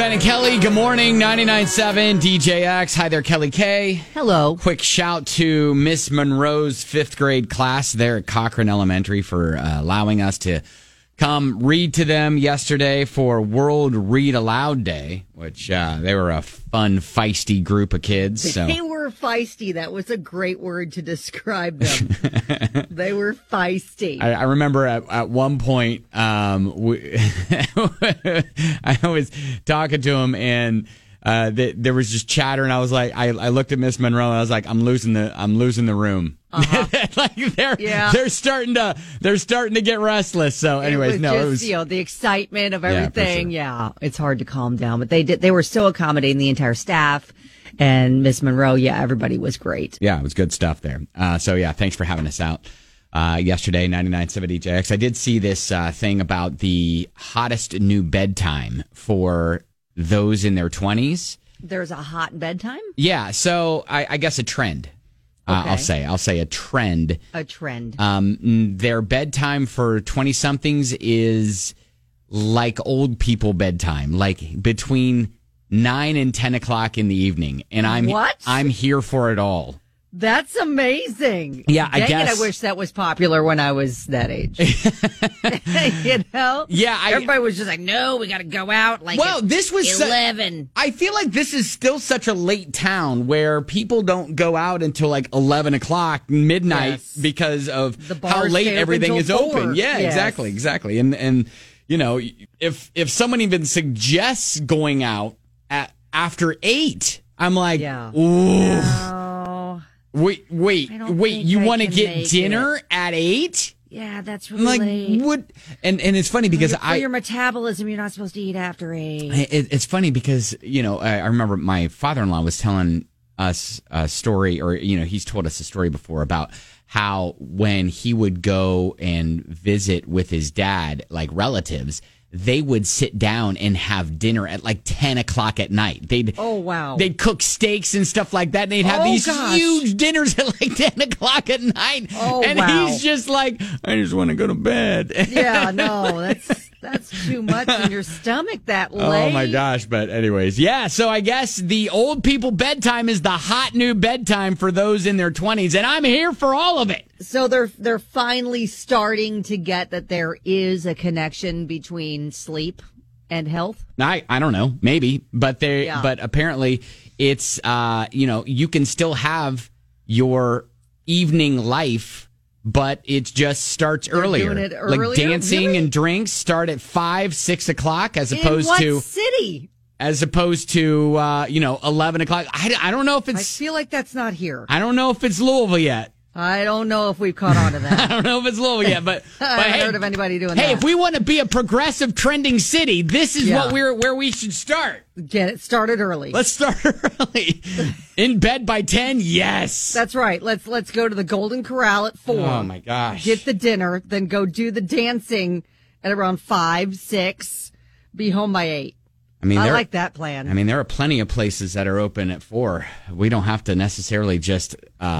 Ben and Kelly. Good morning. 99.7 DJX. Hi there, Kelly K. Hello. Quick shout to Miss Monroe's 5th grade class there at Cochrane Elementary for allowing us to come read to them yesterday for World Read Aloud Day, which they were a fun, feisty group of kids. So. They were feisty. That was a great word to describe them. They were feisty. I remember at one point, I was talking to them and there was just chatter, and I was like, I looked at Miss Monroe and I was like, I'm losing the room. Like they're starting to get restless. So, anyways, it was the excitement of everything. Yeah, it's hard to calm down, but they were so accommodating, the entire staff. And Miss Monroe, everybody was great. Yeah, it was good stuff there. So, thanks for having us out yesterday, 99.7 DJX. I did see this thing about the hottest new bedtime for those in their 20s. There's a hot bedtime? Yeah, so I guess a trend. Okay. I'll say a trend. A trend. Their bedtime for 20-somethings is like old people bedtime, like between 9 and 10 o'clock in the evening. And I'm here for it all. That's amazing. Yeah, I guess. I wish that was popular when I was that age. You know? Yeah. Everybody was just like, no, we got to go out this was 11. I feel like this is still such a late town where people don't go out until like 11 o'clock, midnight, because of how late everything is open. Yeah, yes. Exactly. And you know, if someone even suggests going out after 8, I'm like, ooh. No. Wait! You want to get dinner at 8? Yeah, that's really late. What? And it's funny because for your metabolism, you're not supposed to eat after 8. It's funny because I remember my father-in-law was telling us a story, or he's told us a story before about how when he would go and visit with his dad, like relatives, they would sit down and have dinner at like 10 o'clock at night. They'd cook steaks and stuff like that. And they'd have these huge dinners at like 10 o'clock at night. He's just like, I just want to go to bed. Yeah, no, that's too much in your stomach that late. Oh my gosh. But anyways, so I guess the old people bedtime is the hot new bedtime for those in their 20s. And I'm here for all of it. So they're finally starting to get that there is a connection between sleep and health. I don't know, maybe, but apparently it's you can still have your evening life, but it just starts earlier. Doing it earlier? Like dancing really? and drinks start at 5, 6 o'clock as In opposed what to city? As opposed to 11 o'clock. I don't know if it's. I feel like that's not here. I don't know if it's Louisville yet. I don't know if we've caught on to that. I don't know if it's Louisville yet, but I haven't heard of anybody doing that. Hey, if we want to be a progressive trending city, this is where we should start. Get it started early. Let's start early. In bed by 10, yes. That's right. Let's go to the Golden Corral at 4. Oh my gosh. Get the dinner, then go do the dancing at around 5, 6. Be home by 8. I like that plan. I mean, there are plenty of places that are open at 4. We don't have to necessarily just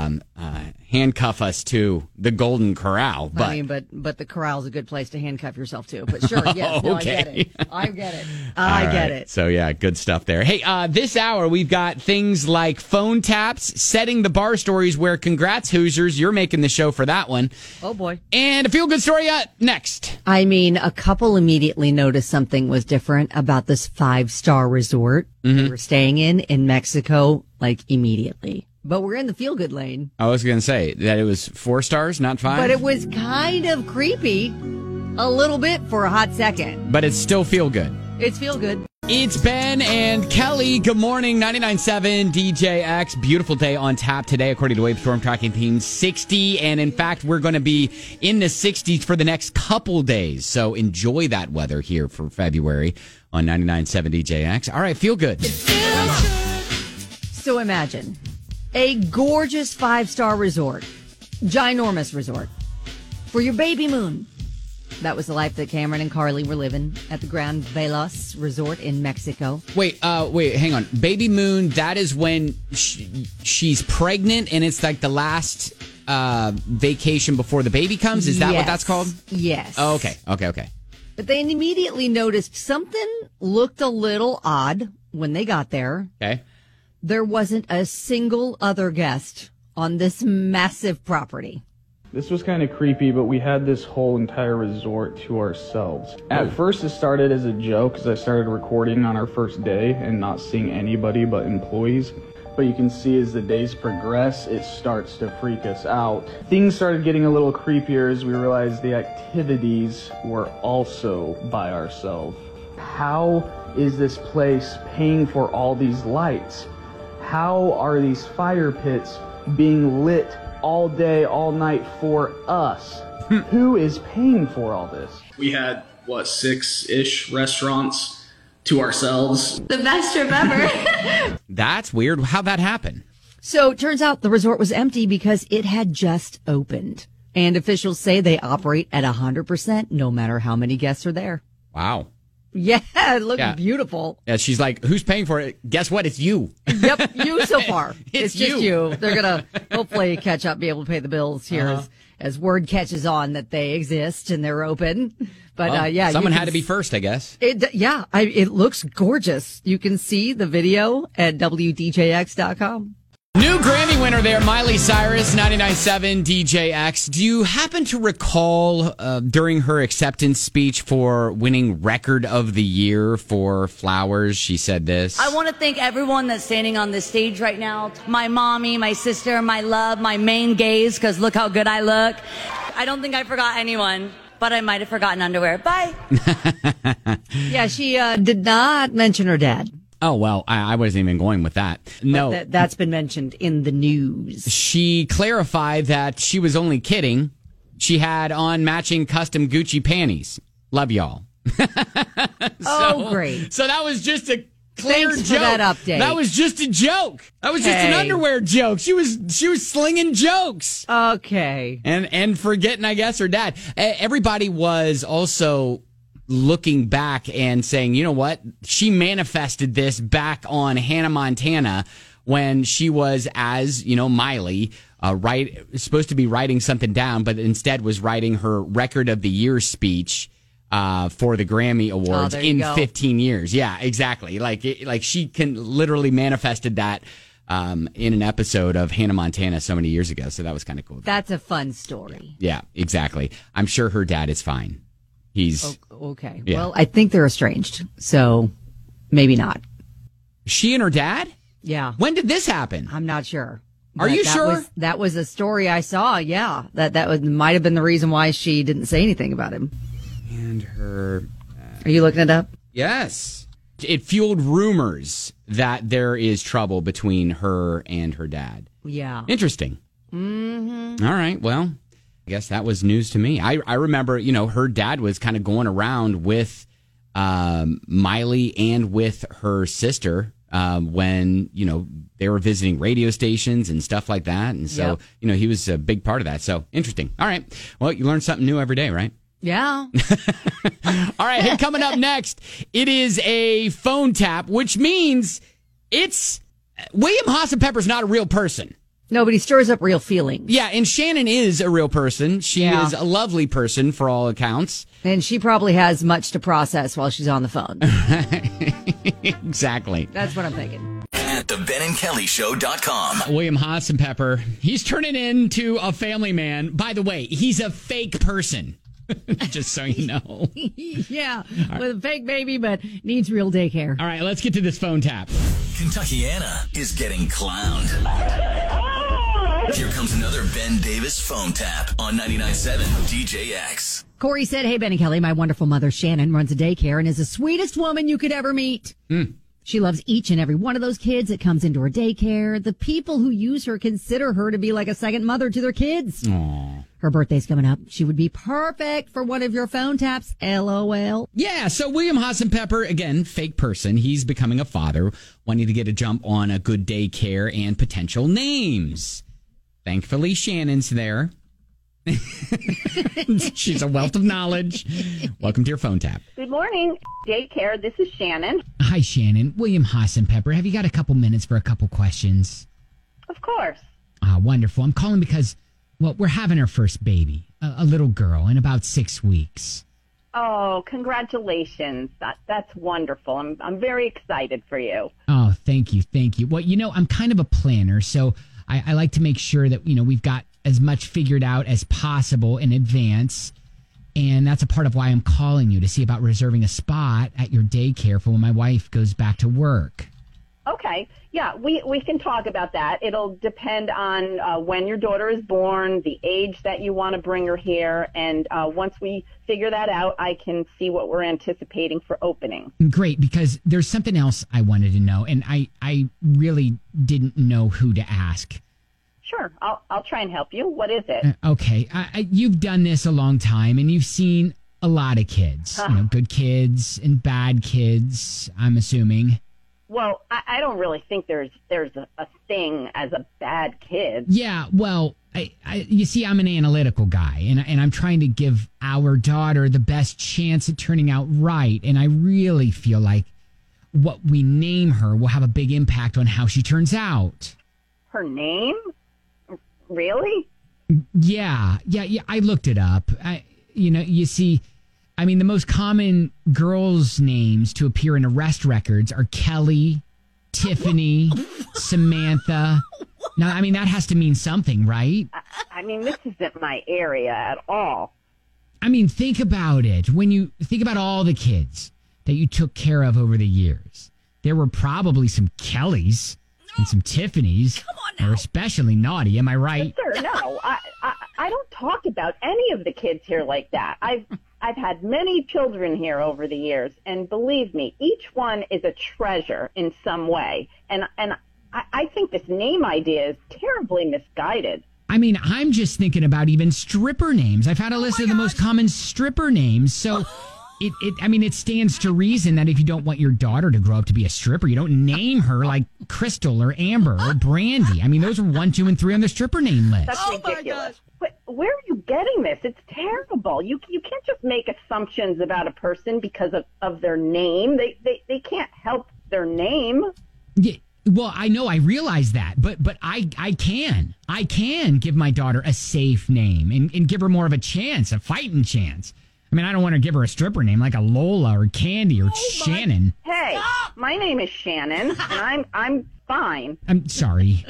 handcuff us to the Golden Corral. But I mean, but the corral's a good place to handcuff yourself to. But sure, yes, no, okay. I get it. I get it. So good stuff there. Hey, this hour we've got things like phone taps, setting the bar stories. Where congrats Hoosiers, you're making the show for that one. Oh boy! And a feel good story next. I mean, a couple immediately noticed something was different about this 5-star resort we were staying in Mexico, like immediately. But we're in the feel-good lane. I was going to say that it was 4 stars, not 5. But it was kind of creepy a little bit for a hot second. But it's still feel-good. It's feel-good. It's Ben and Kelly. Good morning, 99.7 DJX. Beautiful day on tap today, according to Wave Storm Tracking Team. 60, and in fact, we're going to be in the 60s for the next couple days. So enjoy that weather here for February on 99.7 DJX. All right, feel good. So imagine a gorgeous 5-star resort, ginormous resort, for your baby moon. That was the life that Cameron and Carly were living at the Grand Velas Resort in Mexico. Wait, hang on. Baby moon, that is when she's pregnant and it's like the last vacation before the baby comes? Is that what that's called? Yes. Oh, okay. But they immediately noticed something looked a little odd when they got there. Okay. There wasn't a single other guest on this massive property. This was kind of creepy, but we had this whole entire resort to ourselves. At first, it started as a joke because I started recording on our first day and not seeing anybody but employees. But you can see as the days progress, it starts to freak us out. Things started getting a little creepier as we realized the activities were also by ourselves. How is this place paying for all these lights? How are these fire pits being lit all day, all night for us? Who is paying for all this? We had, 6-ish restaurants to ourselves. The best trip ever. That's weird. How'd that happen? So it turns out the resort was empty because it had just opened. And officials say they operate at 100% no matter how many guests are there. Wow. Yeah, it looked beautiful. Yeah, she's like, who's paying for it? Guess what? It's you. Yep, you so far. It's just you. They're going to hopefully catch up, be able to pay the bills here as word catches on that they exist and they're open. But someone had to be first, I guess. It looks gorgeous. You can see the video at WDJX.com. New Grammy winner there, Miley Cyrus, 99.7 DJX. Do you happen to recall during her acceptance speech for winning Record of the Year for Flowers, she said this? I want to thank everyone that's standing on this stage right now. My mommy, my sister, my love, my main gaze, because look how good I look. I don't think I forgot anyone, but I might have forgotten underwear. Bye. Yeah, she did not mention her dad. Oh, well, I wasn't even going with that. No. But that's been mentioned in the news. She clarified that she was only kidding. She had on matching custom Gucci panties. Love y'all. Great. So that was just a clear Thanks joke. for that update. That was just a joke. That was just an underwear joke. She was slinging jokes. Okay. And forgetting, I guess, her dad. Everybody was also looking back and saying, you know what? She manifested this back on Hannah Montana when she was, as you know, Miley, supposed to be writing something down, but instead was writing her Record of the Year speech for the Grammy Awards in 15 years. Yeah, exactly. Like she can literally manifested that in an episode of Hannah Montana so many years ago. So that was kind of cool. That's a fun story. Yeah, exactly. I'm sure her dad is fine. He's okay. Yeah. Well, I think they're estranged, so maybe not. She and her dad? Yeah. When did this happen? I'm not sure. Are you sure? That was a story I saw. Yeah, that might have been the reason why she didn't say anything about him. And her. Are you looking it up? Yes. It fueled rumors that there is trouble between her and her dad. Yeah. Interesting. Mm-hmm. All right. Well, I guess that was news to me. I remember, her dad was kind of going around with Miley and with her sister when, they were visiting radio stations and stuff like that. And so, he was a big part of that. So interesting. All right. Well, you learn something new every day, right? Yeah. All right. Hey, coming up next, it is a phone tap, which means William Hassenpepper's not a real person. No, but he stirs up real feelings. Yeah, and Shannon is a real person. She is a lovely person for all accounts. And she probably has much to process while she's on the phone. Exactly. That's what I'm thinking. At thebenandkellyshow.com. William Hassenpepper, he's turning into a family man. By the way, he's a fake person. Just so you know. Yeah, with a fake baby, but needs real daycare. All right, let's get to this phone tap. Kentuckiana is getting clowned. Here comes another Ben Davis phone tap on 99.7 DJX. Corey said, "Hey, Ben and Kelly, my wonderful mother Shannon runs a daycare and is the sweetest woman you could ever meet. She loves each and every one of those kids that comes into her daycare. The people who use her consider her to be like a second mother to their kids. Aww. Her birthday's coming up. She would be perfect for one of your phone taps. LOL. Yeah, so William Hassenpepper, again, fake person. He's becoming a father, wanting to get a jump on a good daycare and potential names. Thankfully, Shannon's there. She's a wealth of knowledge. Welcome to your phone tap. Good morning, daycare. This is Shannon. Hi, Shannon. William Hassenpepper. Have you got a couple minutes for a couple questions? Of course. Wonderful. I'm calling because, we're having our first baby, a little girl, in about 6 weeks. Oh, congratulations. That's wonderful. I'm very excited for you. Oh, thank you. Thank you. Well, I'm kind of a planner, so I like to make sure that, we've got as much figured out as possible in advance. And that's a part of why I'm calling you, to see about reserving a spot at your daycare for when my wife goes back to work. Okay. Yeah, we can talk about that. It'll depend on when your daughter is born, the age that you want to bring her here, and once we figure that out, I can see what we're anticipating for opening. Great, because there's something else I wanted to know, and I really didn't know who to ask. Sure, I'll try and help you. What is it? Okay, you've done this a long time, and you've seen a lot of kids, good kids and bad kids, I'm assuming. Well, I don't really think there's a thing as a bad kid. Yeah, well, you see, I'm an analytical guy, and I'm trying to give our daughter the best chance at turning out right, and I really feel like what we name her will have a big impact on how she turns out. Her name? Really? Yeah, I looked it up. You see, the most common girls' names to appear in arrest records are Kelly, Tiffany, Samantha. Now, that has to mean something, right? This isn't my area at all. Think about it. When you think about all the kids that you took care of over the years, there were probably some Kellys and some Tiffanys. Come on now. Are especially naughty, am I right? Sir, no. I don't talk about any of the kids here like that. I've had many children here over the years, and believe me, each one is a treasure in some way. And I think this name idea is terribly misguided. I'm just thinking about even stripper names. I've had a list of the most common stripper names, so it stands to reason that if you don't want your daughter to grow up to be a stripper, you don't name her like Crystal or Amber or Brandy. Those are 1, 2, and 3 on the stripper name list. That's ridiculous. But where are you getting this? It's terrible. You can't just make assumptions about a person because of their name. They can't help their name. Yeah, well, I know, I realize that, but I can give my daughter a safe name and give her more of a chance, a fighting chance. I don't want to give her a stripper name like a Lola or Candy or Shannon. Hey, my name is Shannon, and I'm fine. I'm sorry.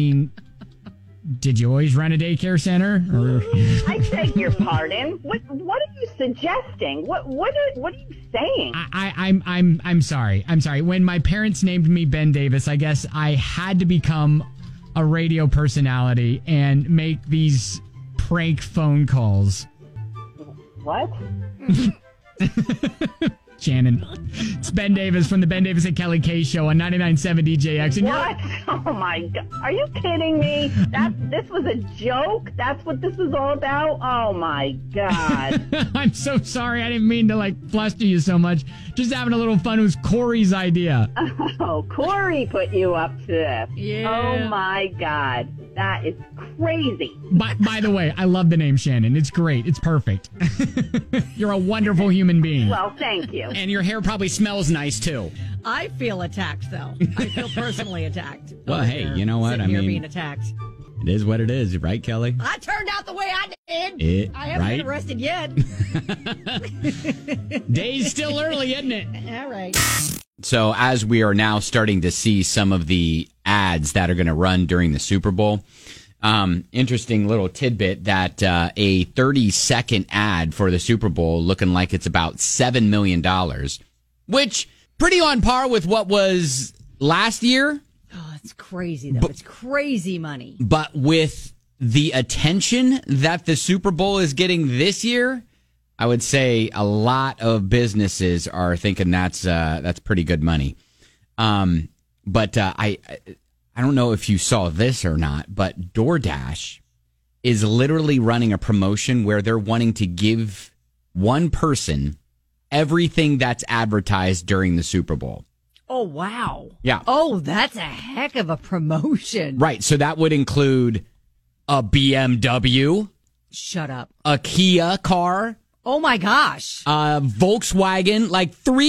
Did you always run a daycare center? Or? I beg your pardon. What are you suggesting? What are you saying? I'm sorry. I'm sorry. When my parents named me Ben Davis, I guess I had to become a radio personality and make these prank phone calls. What? Shannon. It's Ben Davis from the Ben Davis and Kelly K Show on 99.7 DJX. And what? Oh, my God. Are you kidding me? This was a joke? That's what this is all about? Oh, my God. I'm so sorry. I didn't mean to, fluster you so much. Just having a little fun. It was Corey's idea. Oh, Corey put you up to this. Yeah. Oh, my God. That is crazy. By the way, I love the name Shannon. It's great. It's perfect. You're a wonderful human being. Well, thank you. And your hair probably smells nice, too. I feel attacked, though. I feel personally attacked. Well, hey, you know what? Sitting here being attacked. It is what it is, right, Kelly? I turned out the way I did. I haven't been arrested yet. Day's still early, isn't it? All right. So as we are now starting to see some of the ads that are going to run during the Super Bowl, interesting little tidbit that a 30-second ad for the Super Bowl looking like it's about $7 million, which pretty on par with what was last year. Oh, it's crazy, though. It's crazy money. But with the attention that the Super Bowl is getting this year, I would say a lot of businesses are thinking that's pretty good money. But I don't know if you saw this or not, but DoorDash is literally running a promotion where they're wanting to give one person everything that's advertised during the Super Bowl. Oh, wow. Yeah. Oh, that's a heck of a promotion. Right. So that would include a BMW. Shut up. A Kia car. Oh, my gosh. Volkswagen, like three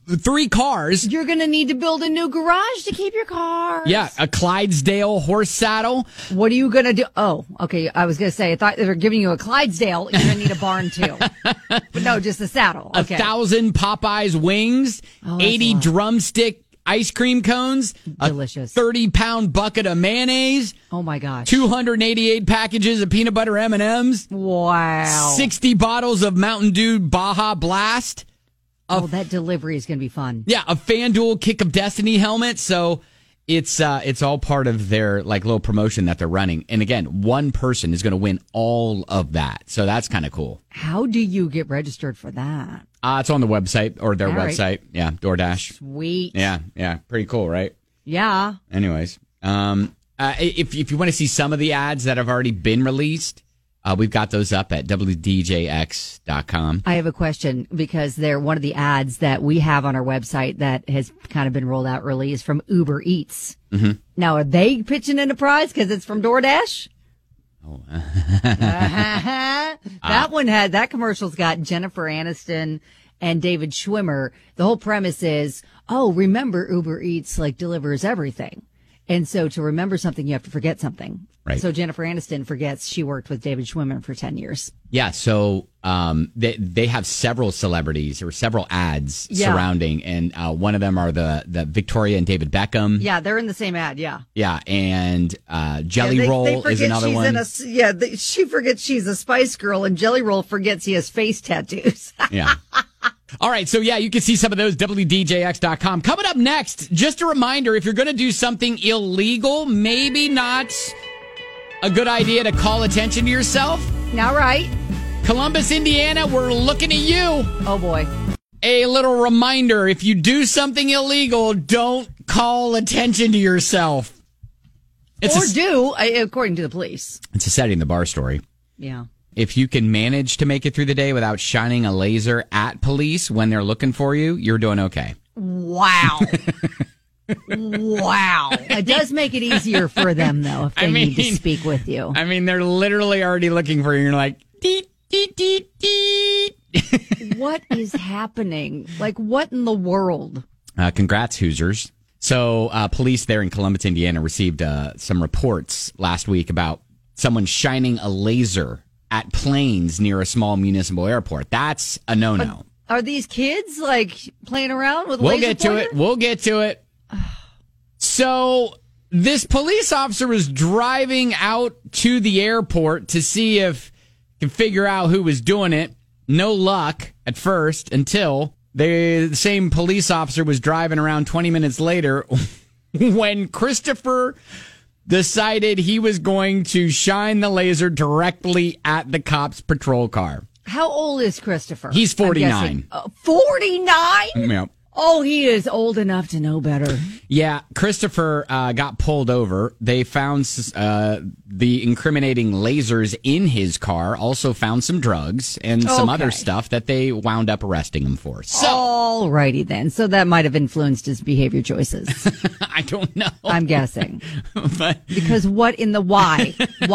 3 cars. You're going to need to build a new garage to keep your cars. Yeah, a Clydesdale horse saddle. What are you going to do? Oh, okay. I was going to say, I thought they were giving you a Clydesdale. You're going to need a barn too. But no, just a saddle. Okay. 1,000 Popeyes wings, 80 drumstick ice cream cones, Delicious. a 30-pound bucket of mayonnaise. Oh my gosh. 288 packages of peanut butter M&Ms. Wow. 60 bottles of Mountain Dew Baja Blast. Oh, that delivery is going to be fun. Yeah, a FanDuel Kick of Destiny helmet. So it's all part of their like little promotion that they're running. And again, one person is going to win all of that. So that's kind of cool. How do you get registered for that? It's on the website or their All right. website. Yeah, DoorDash. Sweet. Yeah. Pretty cool, right? Yeah. Anyways, if you want to see some of the ads that have already been released, we've got those up at WDJX.com. I have a question because they're one of the ads that we have on our website that has kind of been rolled out early is from Uber Eats. Mm-hmm. Now, are they pitching in a prize because it's from DoorDash? Oh. That commercial's got Jennifer Aniston and David Schwimmer. The whole premise is, remember Uber Eats like delivers everything. And so to remember something, you have to forget something. Right. So Jennifer Aniston forgets she worked with David Schwimmer for 10 years. Yeah. So they have several celebrities or several ads surrounding, and one of them are the Victoria and David Beckham. Yeah, they're in the same ad. Yeah. Yeah. And Jelly Roll is another one. She forgets she's a Spice Girl, and Jelly Roll forgets he has face tattoos. Yeah. All right, so yeah, you can see some of those, WDJX.com. Coming up next, just a reminder, if you're going to do something illegal, maybe not a good idea to call attention to yourself. Now, right. Columbus, Indiana, we're looking at you. Oh, boy. A little reminder, if you do something illegal, don't call attention to yourself. According to the police. It's a setting the bar story. Yeah. If you can manage to make it through the day without shining a laser at police when they're looking for you, you're doing okay. Wow. Wow. It does make it easier for them, though, if they need to speak with you. I mean, they're literally already looking for you. You're like, deet, deet, deet, deet. What is happening? Like, what in the world? Congrats, Hoosiers. So police there in Columbus, Indiana, received some reports last week about someone shining a laser at planes near a small municipal airport. That's a no-no. Are these kids, like, playing around with We'll get to it. So this police officer was driving out to the airport to see if he could figure out who was doing it. No luck at first until the same police officer was driving around 20 minutes later when Christopher decided he was going to shine the laser directly at the cop's patrol car. How old is Christopher? He's 49. 49? Yeah. Oh, he is old enough to know better. Yeah, Christopher got pulled over. They found the incriminating lasers in his car, also found some drugs and some other stuff that they wound up arresting him for. So, alrighty then. So that might have influenced his behavior choices. I don't know. I'm guessing. But because what in the why?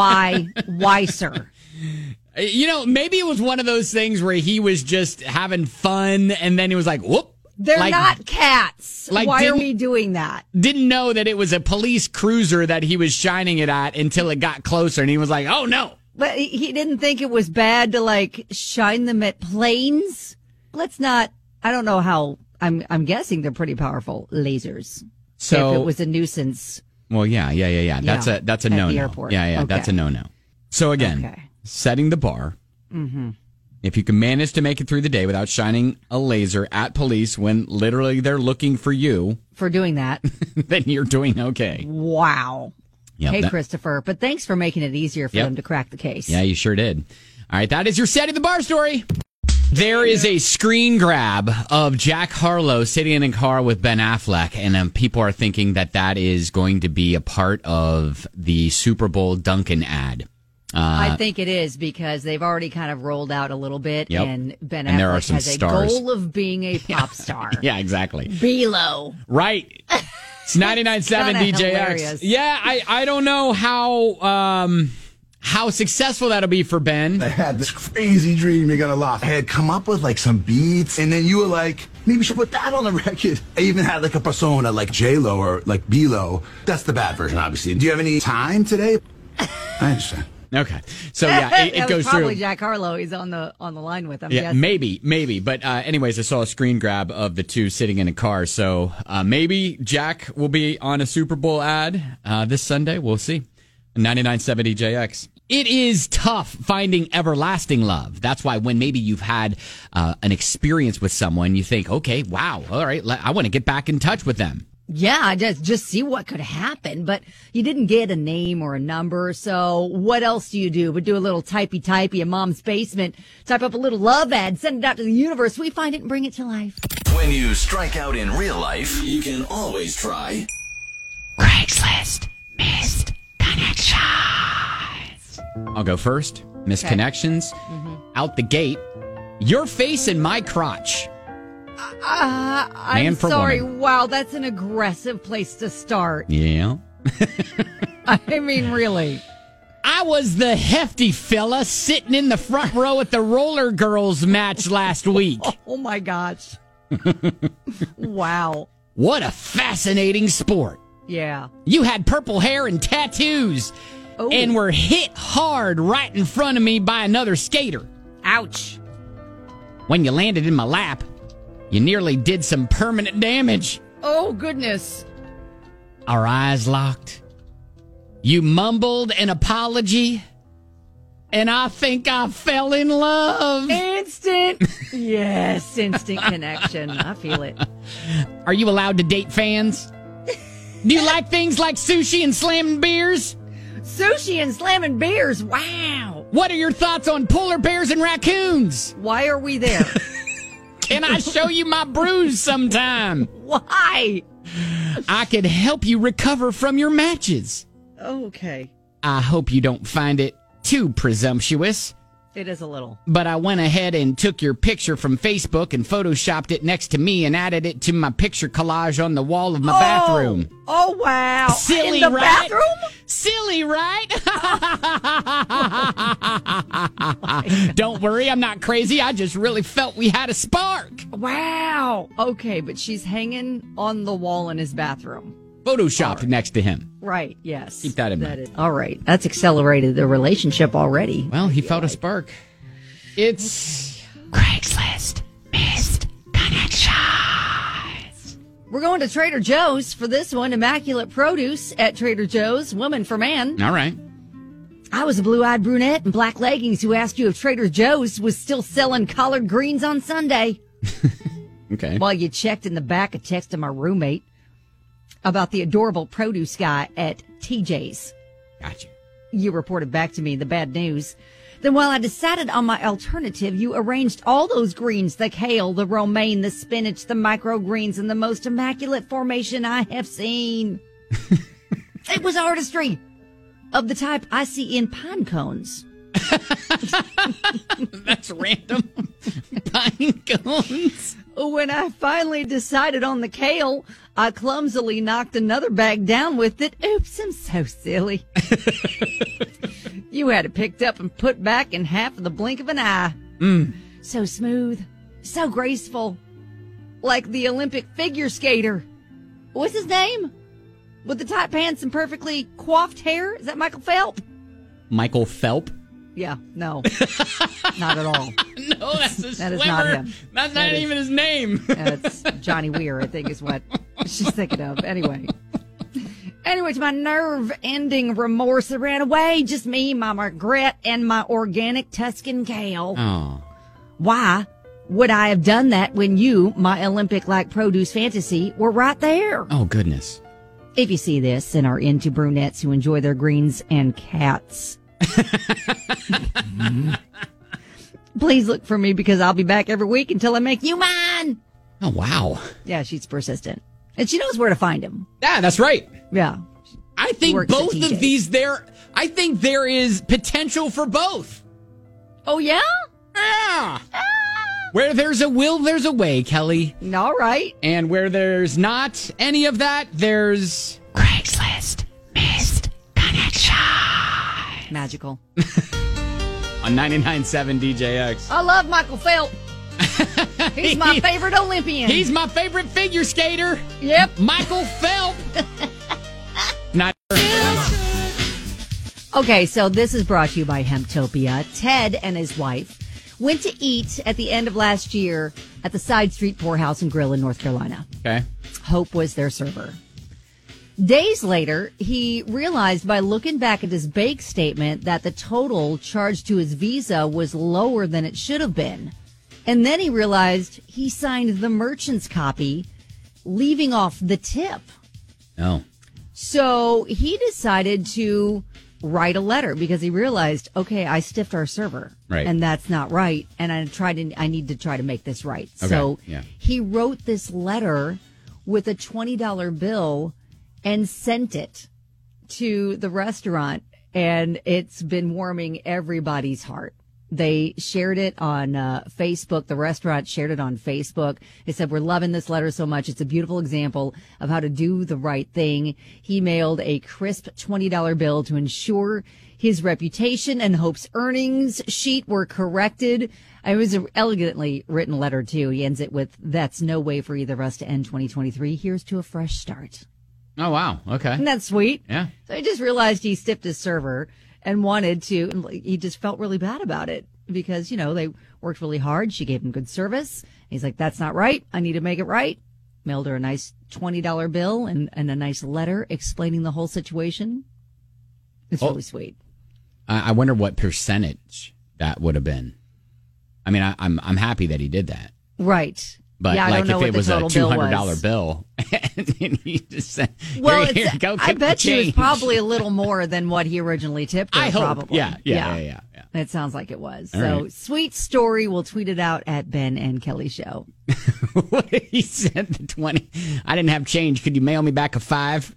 Why, sir? You know, maybe it was one of those things where he was just having fun and then he was like, whoop. They're not cats. Why are we doing that? Didn't know that it was a police cruiser that he was shining it at until it got closer, and he was like, oh, no. But he didn't think it was bad to, like, shine them at planes? Let's not, I don't know how, I'm guessing they're pretty powerful lasers. So if it was a nuisance. Well, yeah. That's a no-no. The airport. Yeah, okay. That's a no-no. So again, setting the bar. Mm-hmm. If you can manage to make it through the day without shining a laser at police when literally they're looking for you. For doing that. Then you're doing okay. Wow. Yep, hey, Christopher, but thanks for making it easier for them to crack the case. Yeah, you sure did. All right, that is your setting the bar story. There is a screen grab of Jack Harlow sitting in a car with Ben Affleck, and people are thinking that is going to be a part of the Super Bowl Dunkin' ad. I think it is because they've already kind of rolled out a little bit, and Ben Affleck has stars. a goal of being a pop star. Yeah, exactly. B-Lo. Right. It's 99.7 DJX. Hilarious. Yeah, I don't know how how successful that'll be for Ben. I had this crazy dream you're gonna laugh. I had come up with like some beats, and then you were like, maybe we should put that on the record. I even had like a persona like J-Lo or like B-Lo. That's the bad version, obviously. Do you have any time today? I understand. Okay, so yeah, it goes probably through. Jack Harlow. He's on the line with him. Yeah, yes. maybe. But anyways, I saw a screen grab of the two sitting in a car. So maybe Jack will be on a Super Bowl ad this Sunday. We'll see. 99.7 DJX. It is tough finding everlasting love. That's why when maybe you've had an experience with someone, you think, okay, wow, all right, I want to get back in touch with them. Yeah, just see what could happen. But you didn't get a name or a number, so what else do you do but do a little typey in mom's basement, type up a little love ad, send it out to the universe, we find it and bring it to life. When you strike out in real life, you can always try Craigslist missed connections. I'll go first. Missed connections. Out the gate. Your face in my crotch. I'm Man for sorry. woman. Wow, that's an aggressive place to start. Yeah. I mean, really. I was the hefty fella sitting in the front row at the Roller Girls match last week. Oh my gosh. Wow. What a fascinating sport. Yeah. You had purple hair and tattoos and were hit hard right in front of me by another skater. Ouch. When you landed in my lap, you nearly did some permanent damage. Oh, goodness. Our eyes locked. You mumbled an apology, and I think I fell in love. Instant. Yes, instant connection. I feel it. Are you allowed to date fans? Do you like things like sushi and slamming beers? Sushi and slamming beers. Wow. What are your thoughts on polar bears and raccoons? Why are we there? Can I show you my bruise sometime? Why? I could help you recover from your matches. Okay. I hope you don't find it too presumptuous, It is a little. but I went ahead and took your picture from Facebook and photoshopped it next to me and added it to my picture collage on the wall of my bathroom. Oh, wow. Silly, In the right? bathroom? Silly, right? Don't worry, I'm not crazy. I just really felt we had a spark. Wow. Okay, but she's hanging on the wall in his bathroom. Photoshopped next to him. Right, yes. Keep that in mind. All right. That's accelerated the relationship already. Well, he felt a spark. It's Craigslist missed connections. We're going to Trader Joe's for this one. Immaculate produce at Trader Joe's. Woman for man. all right. I was a blue-eyed brunette in black leggings who asked you if Trader Joe's was still selling collard greens on Sunday. Okay. While you checked in the back, I texted my roommate about the adorable produce guy at TJ's. Gotcha. You reported back to me the bad news. Then while I decided on my alternative, you arranged all those greens, the kale, the romaine, the spinach, the microgreens, in the most immaculate formation I have seen. It was artistry of the type I see in pine cones. That's random. Pine cones. When I finally decided on the kale, I clumsily knocked another bag down with it. Oops, I'm so silly. You had it picked up and put back in half of the blink of an eye. So smooth, so graceful, like the Olympic figure skater. What's his name? With the tight pants and perfectly coiffed hair? Is that Michael Phelps? Michael Phelps. Yeah, no, not at all. No, that's a That is swimmer. not him. That's That not is- even his name. It's Johnny Weir, I think is what she's thinking of. Anyway, to my nerve-ending remorse that ran away, just me, my regret, and my organic Tuscan kale. Oh. Why would I have done that when you, my Olympic-like produce fantasy, were right there? Oh, goodness. If you see this and are into brunettes who enjoy their greens and cats, please look for me because I'll be back every week until I make you mine. Oh, wow. Yeah, she's persistent. And she knows where to find him. Yeah, that's right. Yeah. I think Works at both of TJ's. these I think there is potential for both. Oh, yeah? Yeah. Where there's a will, there's a way, Kelly. All right. And where there's not any of that, there's Craigslist missed connections. Magical. On 99.7 DJX. I love Michael Phelps. He's my favorite Olympian. He's my favorite figure skater. Yep. Michael Phelps. Not. Okay, so this is brought to you by Hemptopia. Ted and his wife went to eat at the end of last year at the Side Street Poorhouse and Grill in North Carolina. Okay. Hope was their server. Days later, he realized by looking back at his bank statement that the total charged to his Visa was lower than it should have been. And then he realized he signed the merchant's copy, leaving off the tip. Oh. So he decided to write a letter because he realized, okay, I stiffed our server. Right. And that's not right. And I need to try to make this right. Okay, So yeah. he wrote this letter with a $20 bill and sent it to the restaurant. And it's been warming everybody's heart. They shared it on Facebook. The restaurant shared it on Facebook. They said, we're loving this letter so much. It's a beautiful example of how to do the right thing. He mailed a crisp $20 bill to ensure his reputation and Hope's earnings sheet were corrected. It was an elegantly written letter, too. He ends it with, that's no way for either of us to end 2023. Here's to a fresh start. Oh, wow. Okay. Isn't that sweet? Yeah. So he just realized he stiffed his server and wanted to, and he just felt really bad about it because, you know, they worked really hard. She gave him good service. He's like, that's not right. I need to make it right. Mailed her a nice $20 bill and a nice letter explaining the whole situation. It's really sweet. I wonder what percentage that would have been. I mean, I'm happy that he did that. Right. But yeah, like if it was a $200 was. bill and he just said, well, here you go, I bet you change. it's probably a little more than what he originally tipped her. I hope. Probably. Yeah. It sounds like it was. All So right. sweet story. We'll tweet it out at Ben and Kelly Show. He said the 20. I didn't have change. Could you mail me back a 5?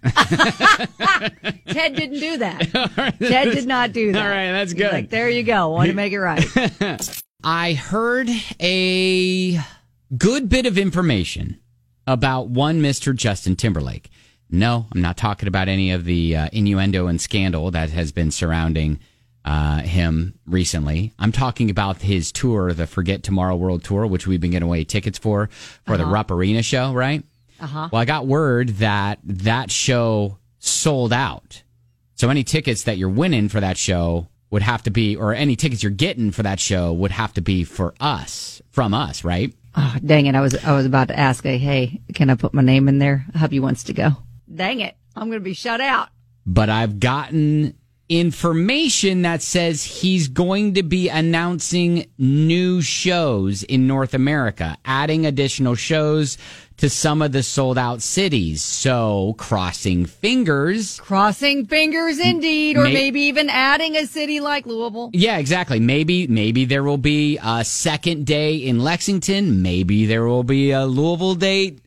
Ted didn't do that. Ted did not do that. All right, that's He's good. like, there you go. Want to make it right. I heard a good bit of information about one Mr. Justin Timberlake. No, I'm not talking about any of the innuendo and scandal that has been surrounding him recently. I'm talking about his tour, the Forget Tomorrow World Tour, which we've been getting away tickets for the Rupp Arena show, right? Uh-huh. Well, I got word that show sold out. So any tickets that you're winning for that show would have to be, or any tickets you're getting for that show would have to be from us, right? Oh, dang it. I was about to ask, hey, can I put my name in there? Hubby wants to go. Dang it. I'm going to be shut out. But I've gotten information that says he's going to be announcing new shows in North America, adding additional shows to some of the sold out cities. So crossing fingers. Crossing fingers indeed, or maybe even adding a city like Louisville. Yeah, exactly. Maybe there will be a second day in Lexington. Maybe there will be a Louisville date.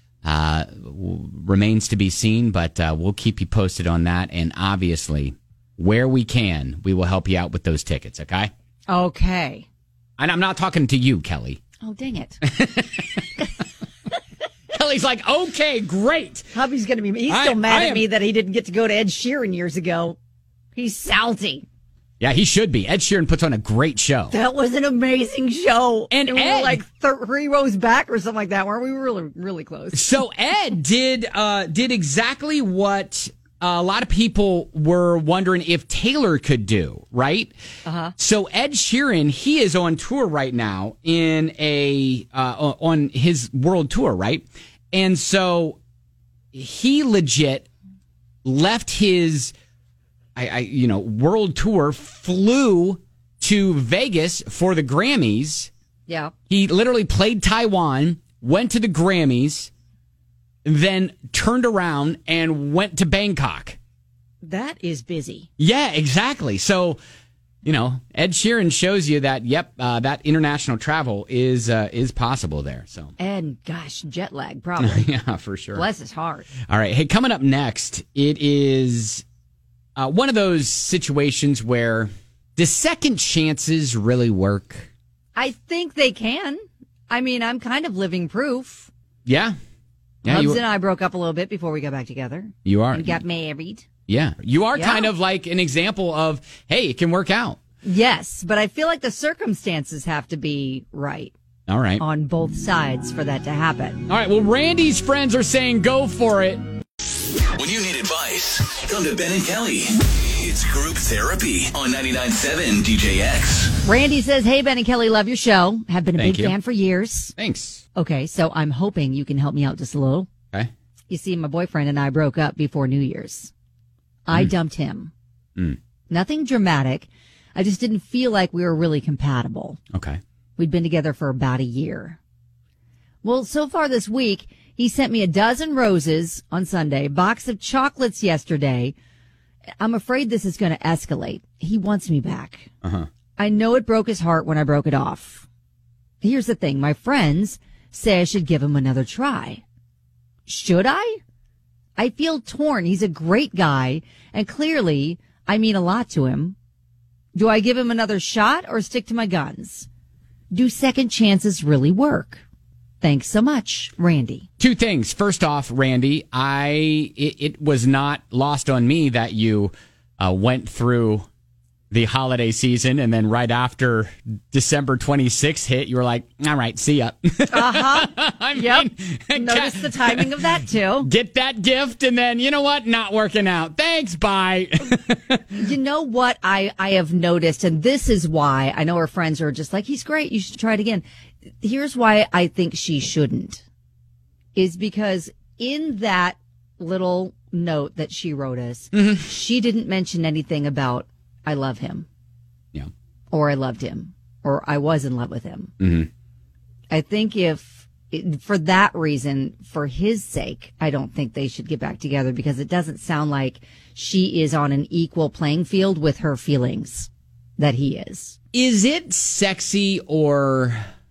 Remains to be seen, but we'll keep you posted on that. And obviously, where we can, we will help you out with those tickets, okay? Okay. And I'm not talking to you, Kelly. Oh, dang it. Kelly's like, okay, great. Hubby's going to be, he's still mad at me that he didn't get to go to Ed Sheeran years ago. He's salty. Yeah, he should be. Ed Sheeran puts on a great show. That was an amazing show. And we Ed, were like 3 rows back or something like that, weren't we? We were really, really close. So Ed did exactly what a lot of people were wondering if Taylor could do, right? Uh-huh. So Ed Sheeran, he is on tour right now in on his world tour, right? And so he legit left his world tour, flew to Vegas for the Grammys. Yeah. He literally played Taiwan, went to the Grammys, then turned around and went to Bangkok. That is busy. Yeah, exactly. So, Ed Sheeran shows you that, that international travel is possible there. So, and gosh, jet lag, probably. Yeah, for sure. Bless his heart. All right. Hey, coming up next, it is one of those situations where does second chances really work? I think they can. I mean, I'm kind of living proof. Yeah. Hubs and I broke up a little bit before we got back together. You are. And got married. Yeah. You are Yeah. kind of like an example of, hey, it can work out. Yes, but I feel like the circumstances have to be right All right. on both sides for that to happen. All right. Well, Randy's friends are saying go for it. When you need advice, come to Ben and Kelly. It's group therapy on 99.7 DJX. Randy says, hey, Ben and Kelly, love your show. Have been a Thank big you. fan for years. Thanks. Okay, so I'm hoping you can help me out just a little. Okay. You see, my boyfriend and I broke up before New Year's. I dumped him. Nothing dramatic. I just didn't feel like we were really compatible. Okay. We'd been together for about a year. Well, so far this week, he sent me a dozen roses on Sunday, box of chocolates yesterday. I'm afraid this is going to escalate. He wants me back. I know it broke his heart when I broke it off. Here's the thing. My friends say I should give him another try. Should I? I feel torn. He's a great guy, and clearly I mean a lot to him. Do I give him another shot or stick to my guns? Do second chances really work? Thanks so much, Randy. Two things. First off, Randy, it was not lost on me that you went through the holiday season, and then right after December 26th hit, you were like, all right, see ya. Yep. Notice the timing of that, too. Get that gift, and then, you know what? Not working out. Thanks, bye. You know what I have noticed, and this is why I know her friends are just like, he's great, you should try it again. Here's why I think she shouldn't, is because in that little note that she wrote us, she didn't mention anything about, I love him. Yeah. Or I loved him. Or I was in love with him. Mm-hmm. I think for that reason, for his sake, I don't think they should get back together, because it doesn't sound like she is on an equal playing field with her feelings that he is. Is it sexy or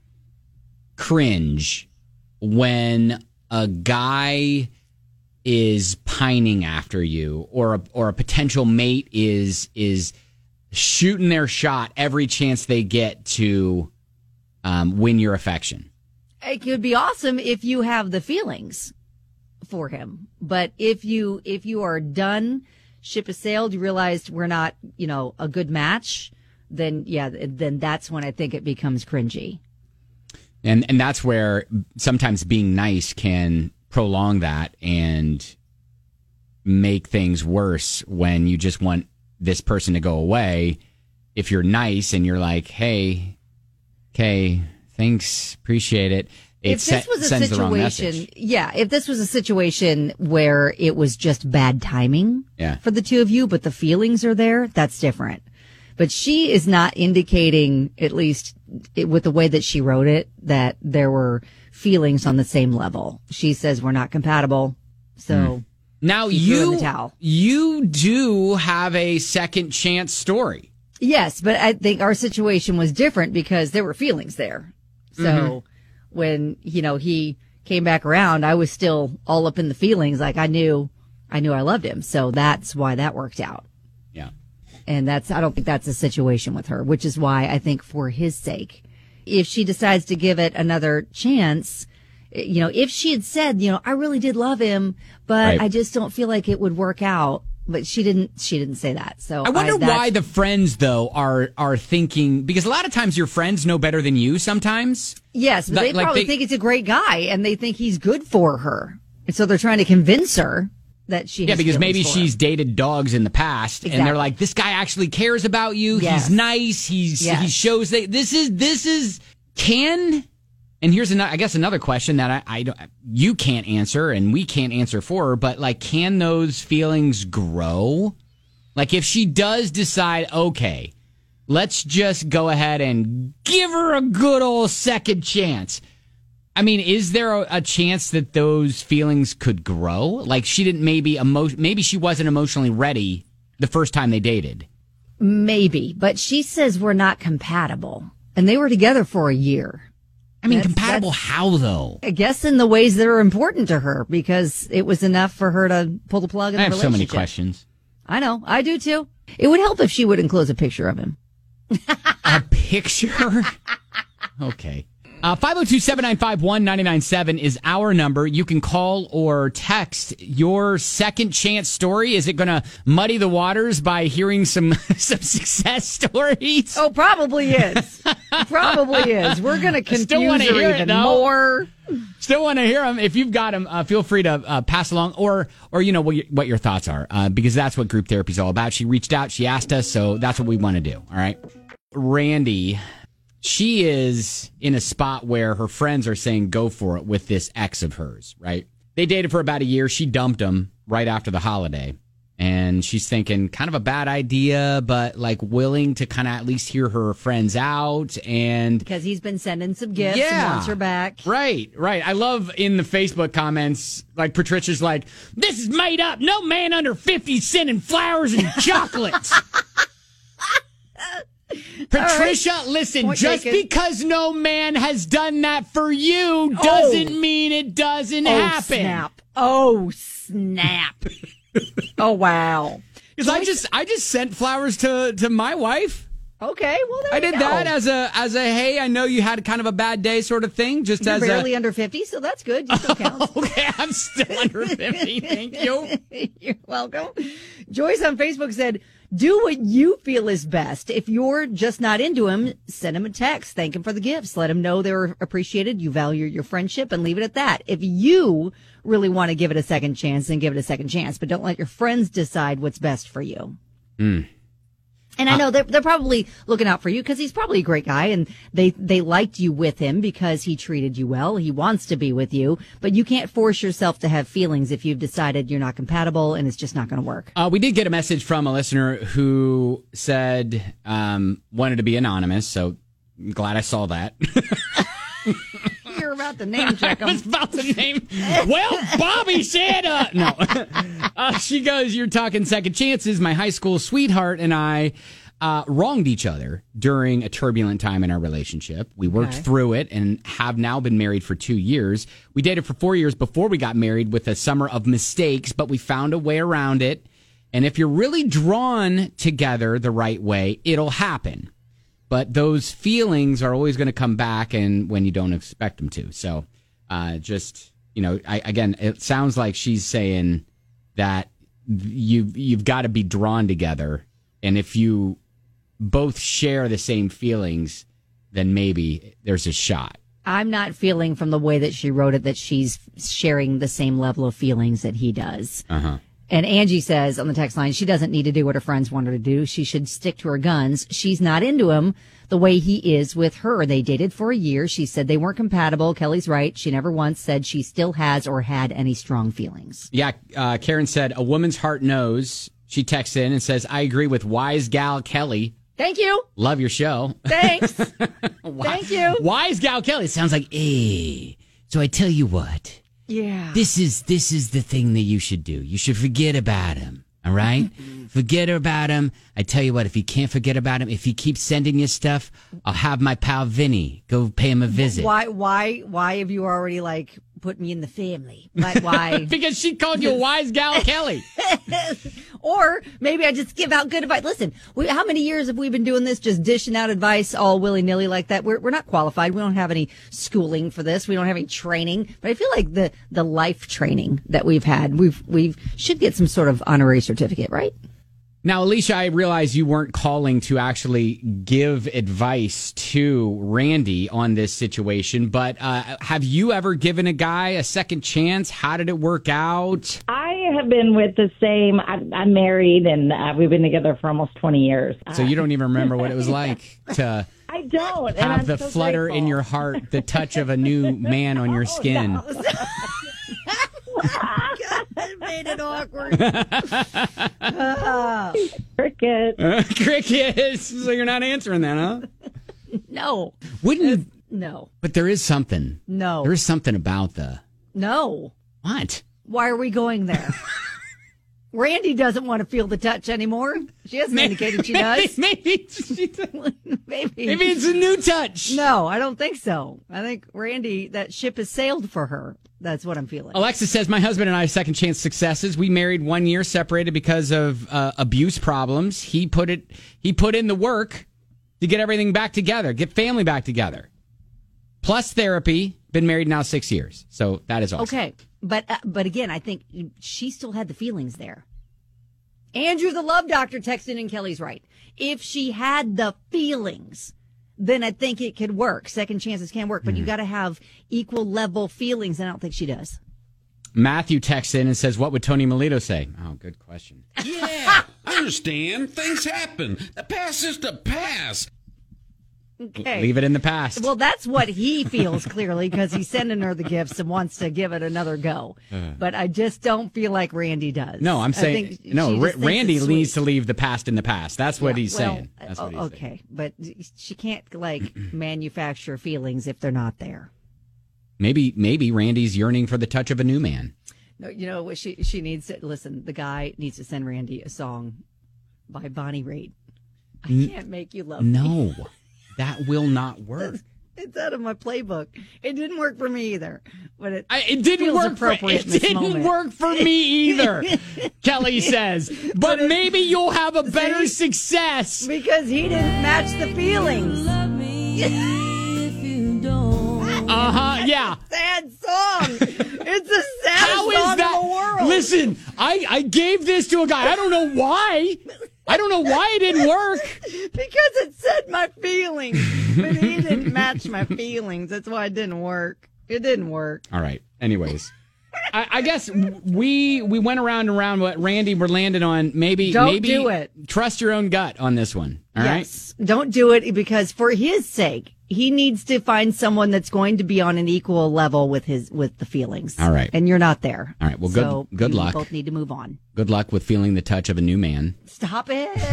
cringe when a guy is pining after you, or a potential mate is shooting their shot every chance they get to win your affection? It could be awesome if you have the feelings for him, but if you are done, ship has sailed, you realized we're not, a good match, then that's when I think it becomes cringy. And that's where sometimes being nice can prolong that and make things worse when you just want this person to go away. If you're nice and you're like, hey, okay, thanks, appreciate it. If this was a sends the wrong situation, message. if this was a situation where it was just bad timing for the two of you, but the feelings are there, that's different. But she is not indicating, at least with the way that she wrote it, that there were feelings on the same level. She says we're not compatible. So now she threw in the towel. You do have a second chance story. Yes, but I think our situation was different because there were feelings there. So when, he came back around, I was still all up in the feelings. Like I knew I loved him. So that's why that worked out. Yeah. And I don't think that's a situation with her, which is why I think for his sake, if she decides to give it another chance, if she had said, I really did love him, but I just don't feel like it would work out. But she didn't say that. So I wonder why the friends though are thinking, because a lot of times your friends know better than you sometimes. Yes, but they probably think it's a great guy and they think he's good for her. And so they're trying to convince her that she has because maybe feelings for she's him. dated dogs in the past and they're like, this guy actually cares about you. Yes. He's nice. He shows that this is and here's another question that you can't answer and we can't answer for her, but like, can those feelings grow? Like if she does decide, okay, let's just go ahead and give her a good old second chance. I mean, is there a chance that those feelings could grow? Like she didn't maybe she wasn't emotionally ready the first time they dated. Maybe, but she says we're not compatible and they were together for a year. I mean, compatible how though? I guess in the ways that are important to her, because it was enough for her to pull the plug in the relationship. I have so many questions. I know. I do too. It would help if she would enclose a picture of him. A picture? Okay. 502-795-1997 is our number. You can call or text your second chance story. Is it going to muddy the waters by hearing some success stories? Oh, probably is. Probably is. We're going to confuse her even more. Still want to hear them. If you've got them, feel free to pass along or you know what your thoughts are, because that's what group therapy is all about. She reached out, she asked us, so that's what we want to do. All right, Randy. She is in a spot where her friends are saying go for it with this ex of hers, right? They dated for about a year. She dumped him right after the holiday. And she's thinking kind of a bad idea, but like willing to kind of at least hear her friends out. And because he's been sending some gifts and wants her back. Right. I love in the Facebook comments, like Patricia's like, this is made up. No man under 50 sending flowers and chocolates. Patricia, right. Listen, Point just taken. because no man has done that for you doesn't mean it doesn't happen. Oh, snap. Oh, wow. Because I just sent flowers to my wife. Okay, well, there I you did go. that as a hey, I know you had kind of a bad day sort of thing. Just You're as barely under 50, so that's good. You still count. Okay, I'm still under 50. Thank you. You're welcome. Joyce on Facebook said, do what you feel is best. If you're just not into him, send him a text. Thank him for the gifts. Let him know they're appreciated. You value your friendship and leave it at that. If you really want to give it a second chance, then give it a second chance. But don't let your friends decide what's best for you. And I know they're probably looking out for you because he's probably a great guy and they liked you with him because he treated you well. He wants to be with you, but you can't force yourself to have feelings if you've decided you're not compatible and it's just not going to work. We did get a message from a listener who said wanted to be anonymous, so I'm glad I saw that. You're about to name check him. I was about to name. Well, Bobby said, no. She goes, you're talking second chances. My high school sweetheart and I wronged each other during a turbulent time in our relationship. We worked through it and have now been married for 2 years. We dated for 4 years before we got married with a summer of mistakes, but we found a way around it. And if you're really drawn together the right way, it'll happen. But those feelings are always going to come back and when you don't expect them to. So just, you know, again, it sounds like she's saying that you've got to be drawn together. And if you both share the same feelings, then maybe there's a shot. I'm not feeling from the way that she wrote it that she's sharing the same level of feelings that he does. Uh-huh. And Angie says on the text line, she doesn't need to do what her friends want her to do. She should stick to her guns. She's not into him the way he is with her. They dated for a year. She said they weren't compatible. Kelly's right. She never once said she still has or had any strong feelings. Yeah, Karen said, a woman's heart knows. She texts in and says, I agree with wise gal Kelly. Thank you. Love your show. Thanks. Thank you. Wise gal Kelly. It sounds like, so I tell you what. Yeah. This is the thing that you should do. You should forget about him. All right? Forget about him. I tell you what, if you can't forget about him, if he keeps sending you stuff, I'll have my pal Vinny go pay him a visit. Why have you already like put me in the family? Why? Because she called you a wise gal Kelly. Or maybe I just give out good advice. Listen, how many years have we been doing this, just dishing out advice all willy-nilly like that? We're not qualified. We don't have any schooling for this. We don't have any training. But I feel like the life training that we've had, we should get some sort of honorary certificate, right? Now, Alicia, I realize you weren't calling to actually give advice to Randy on this situation, but have you ever given a guy a second chance? How did it work out? I have been with the same, I'm married, and we've been together for almost 20 years. So you don't even remember what it was like to I don't. have the flutter in your heart, the touch of a new man on your skin. No. God, it made it awkward. Cricket. Crickets. So you're not answering that, huh? No. Wouldn't you? No. But there is something. No. There is something about the. No. What? Why are we going there? Randy doesn't want to feel the touch anymore. She hasn't indicated she does. Maybe it's a new touch. No, I don't think so. I think Randy, that ship has sailed for her. That's what I'm feeling. Alexa says, my husband and I second chance successes. We married 1 year, separated because of abuse problems. He put in the work to get everything back together, get family back together. plus therapy. Been married now 6 years. So that is awesome. Okay. But again, I think she still had the feelings there. Andrew, the love doctor, texted in. Kelly's right. If she had the feelings, then I think it could work. Second chances can work, but you got to have equal level feelings, and I don't think she does. Matthew texts in and says, what would Tony Melito say? Oh, good question. Yeah, I understand. Things happen. The past is the past. Okay. Leave it in the past. Well, that's what he feels clearly because he's sending her the gifts and wants to give it another go. But I just don't feel like Randy does. No, I'm saying, Randy needs to leave the past in the past. That's what he's saying. That's what he's saying. But she can't, manufacture feelings if they're not there. Maybe Randy's yearning for the touch of a new man. No, what she needs to, listen, the guy needs to send Randy a song by Bonnie Raitt. I can't make you love me. No. That will not work. It's out of my playbook. It didn't work for me either. But it didn't work for me either. Kelly says, but maybe you'll have a better success because he didn't match the feelings. Yeah. Sad song. It's the saddest song in the world. Listen, I gave this to a guy. I don't know why. It didn't work. Because it said my feelings. But he didn't match my feelings. That's why it didn't work. It didn't work. All right. Anyways. I guess we went around and around what Randy we're landing on. Maybe do it. Trust your own gut on this one. All right. Don't do it because for his sake, he needs to find someone that's going to be on an equal level with the feelings. All right. And you're not there. All right. Well, good luck. You both need to move on. Good luck with feeling the touch of a new man. Stop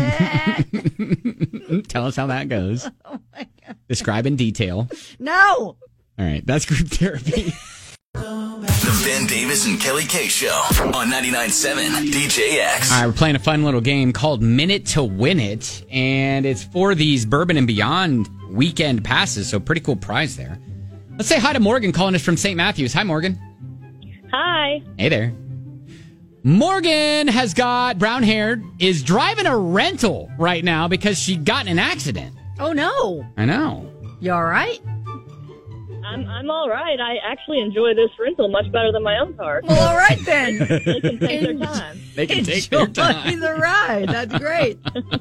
it. Tell us how that goes. Oh my God. Describe in detail. No. All right. That's group therapy. The Ben Davis and Kelly K Show on 99.7 DJX. All right, we're playing a fun little game called Minute to Win It, and it's for these Bourbon and Beyond weekend passes, so pretty cool prize there. Let's say hi to Morgan calling us from St. Matthews. Hi, Morgan. Hi. Hey there. Morgan has got brown hair, is driving a rental right now because she got in an accident. Oh, no. I know. You all right? I'm all right. I actually enjoy this rental much better than my own car. Well, all right then. They can take their time. They can take their time. Enjoy the ride. That's great.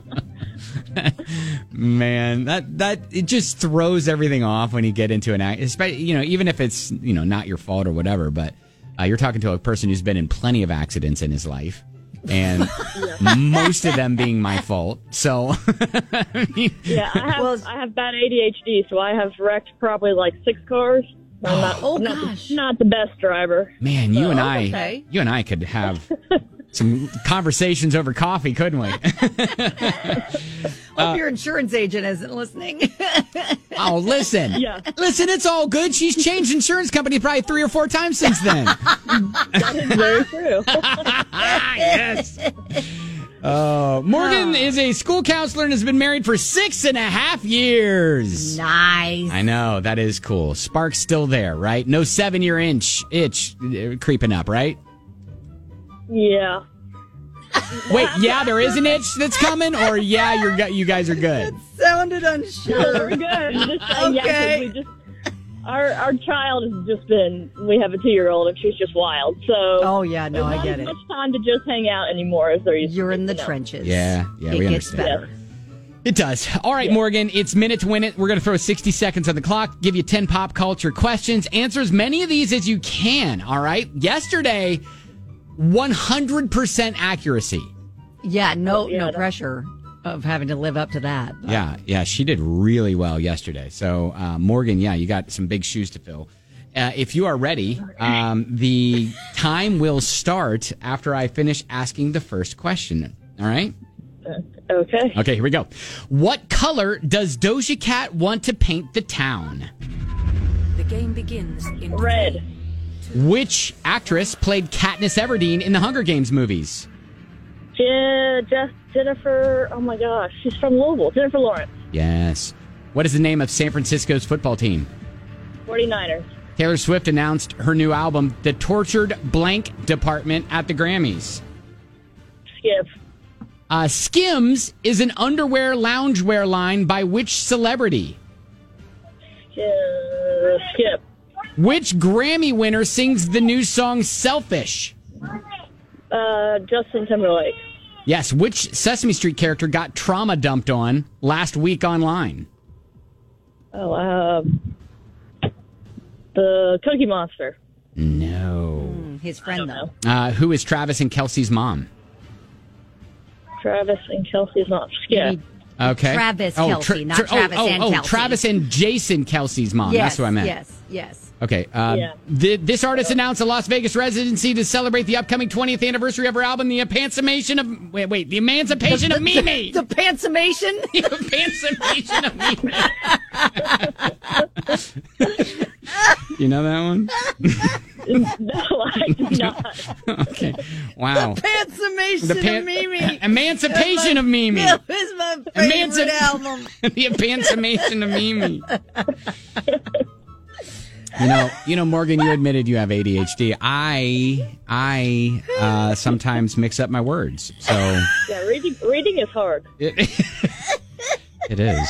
Man, that it just throws everything off when you get into an accident. Even if it's not your fault or whatever. But you're talking to a person who's been in plenty of accidents in his life. And most of them being my fault. So, I have bad ADHD, so I have wrecked probably like 6 cars. I'm not the best driver. Man, you and I could have some conversations over coffee, couldn't we? Hope your insurance agent isn't listening. Oh, listen. Yeah. Listen, it's all good. She's changed insurance company probably 3 or 4 times since then. That is very true. Yes. Morgan is a school counselor and has been married for 6.5 years. Nice. I know. That is cool. Spark's still there, right? No 7-year itch creeping up, right? Yeah. Wait, there is an itch that's coming, or you guys are good? It sounded unsure. We're good. Okay. Our child has just been. We have a 2-year-old, and she's just wild. So. Oh yeah, no, I get it. There's not much time to just hang out anymore as there used to be. You're in the trenches. Yeah, we understand. Better. It does. All right, Morgan, it's Minute to Win It. We're going to throw 60 seconds on the clock, give you 10 pop culture questions. Answer as many of these as you can, all right? Yesterday, 100% accuracy. Yeah, no pressure of having to live up to that. But. Yeah, she did really well yesterday. So, Morgan, you got some big shoes to fill. If you are ready, the time will start after I finish asking the first question. All right? Okay. Okay, here we go. What color does Doja Cat want to paint the town? The game begins in red. Which actress played Katniss Everdeen in the Hunger Games movies? Jennifer, oh my gosh, she's from Louisville. Jennifer Lawrence. Yes. What is the name of San Francisco's football team? 49ers. Taylor Swift announced her new album, The Tortured Blank Department, at the Grammys. Skip. Skims is an underwear loungewear line by which celebrity? Skip. Which Grammy winner sings the new song Selfish? Justin Timberlake. Yes, which Sesame Street character got trauma dumped on last week online? Oh, the Cookie Monster. No. His friend, though. Who is Travis and Kelsey's mom? Travis and Kelsey's mom. Skip. Okay. Travis Kelsey, not Travis and Kelsey. Travis and Jason Kelsey's mom. Yes, That's what I meant. Yes. Okay. This artist announced a Las Vegas residency to celebrate the upcoming 20th anniversary of her album, The Emancipation of Mimi. The Pantsumation? The Emancipation of Mimi. You know that one? No, I do not. Okay. Wow. Pantsumation of Mimi. Emancipation of Mimi. That was my favorite album. The Emancipation of Mimi. You know, Morgan, you admitted you have ADHD. I sometimes mix up my words. So yeah, reading is hard. It is.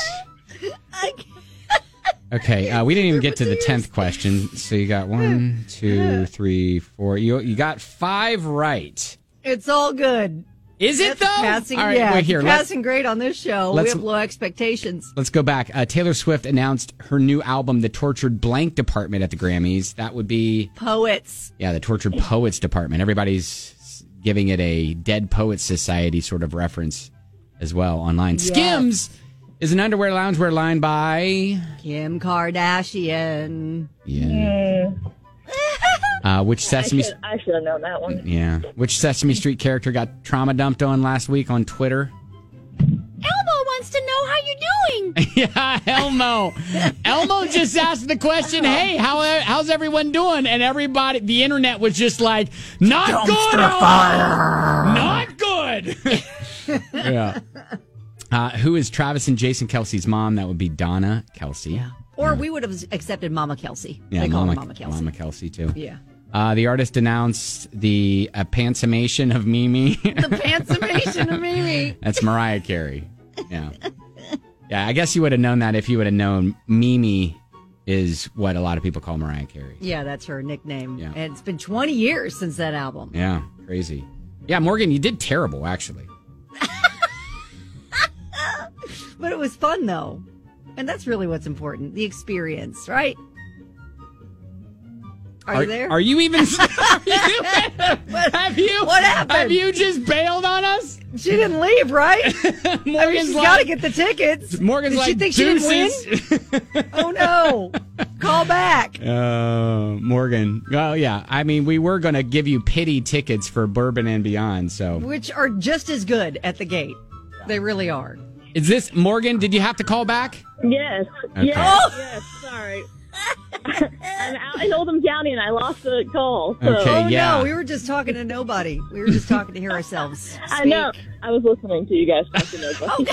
Okay, we didn't even get to the 10th question. So you got 1, 2, 3, 4. You got 5 right. It's all good. Is it, though? Passing, all right, wait, here. Passing grade on this show. We have low expectations. Let's go back. Taylor Swift announced her new album, The Tortured Blank Department, at the Grammys. That would be... Poets. Yeah, the Tortured Poets Department. Everybody's giving it a Dead Poets Society sort of reference as well online. Yes. Skims is an underwear loungewear line by... Kim Kardashian. Yeah. Which Sesame... I should have known that one. Yeah. Which Sesame Street character got trauma dumped on last week on Twitter? Elmo wants to know how you're doing. Yeah, Elmo. Elmo just asked the question, hey, how's everyone doing? And everybody, the internet was just like, not Dumpster good, Elmo! fire! Not good! Yeah. Who is Travis and Jason Kelsey's mom? That would be Donna Kelsey. Yeah. Or we would have accepted Mama Kelsey. Yeah, they call her Mama Kelsey. Mama Kelsey, too. Yeah. The artist announced the Pantsumation of Mimi. The Pantsumation of Mimi. That's Mariah Carey. Yeah. Yeah, I guess you would have known that if you would have known Mimi is what a lot of people call Mariah Carey. Yeah, that's her nickname. Yeah. And it's been 20 years since that album. Yeah, crazy. Yeah, Morgan, you did terrible, actually. But it was fun, though. And that's really what's important. The experience, right? Are you there? Are you even... What happened? Have you just bailed on us? She didn't leave, right? She's got to get the tickets. Morgan's Did she think she didn't win? Oh, no. Call back. Morgan. Well, yeah. I mean, we were going to give you pity tickets for Bourbon and Beyond, so... Which are just as good at the gate. They really are. Is this... Morgan, did you have to call back? Yes. Okay. Yes, sorry. I'm out in Oldham County and I lost the call. So. Okay, yeah. No, we were just talking to nobody. We were just talking to hear ourselves speak. I know. I was listening to you guys talk to nobody.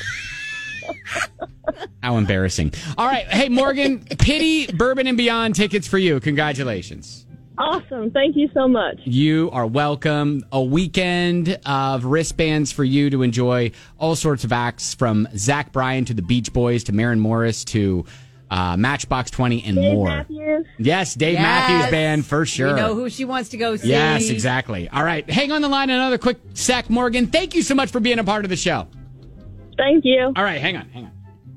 How embarrassing. All right. Hey, Morgan, pity Bourbon and Beyond tickets for you. Congratulations. Awesome. Thank you so much. You are welcome. A weekend of wristbands for you to enjoy all sorts of acts from Zach Bryan to the Beach Boys to Maren Morris to Matchbox 20 and Dave more. Matthews. Yes, Dave Matthews Band for sure. We know who she wants to go see. Yes, exactly. All right. Hang on the line another quick sec, Morgan. Thank you so much for being a part of the show. Thank you. All right. Hang on.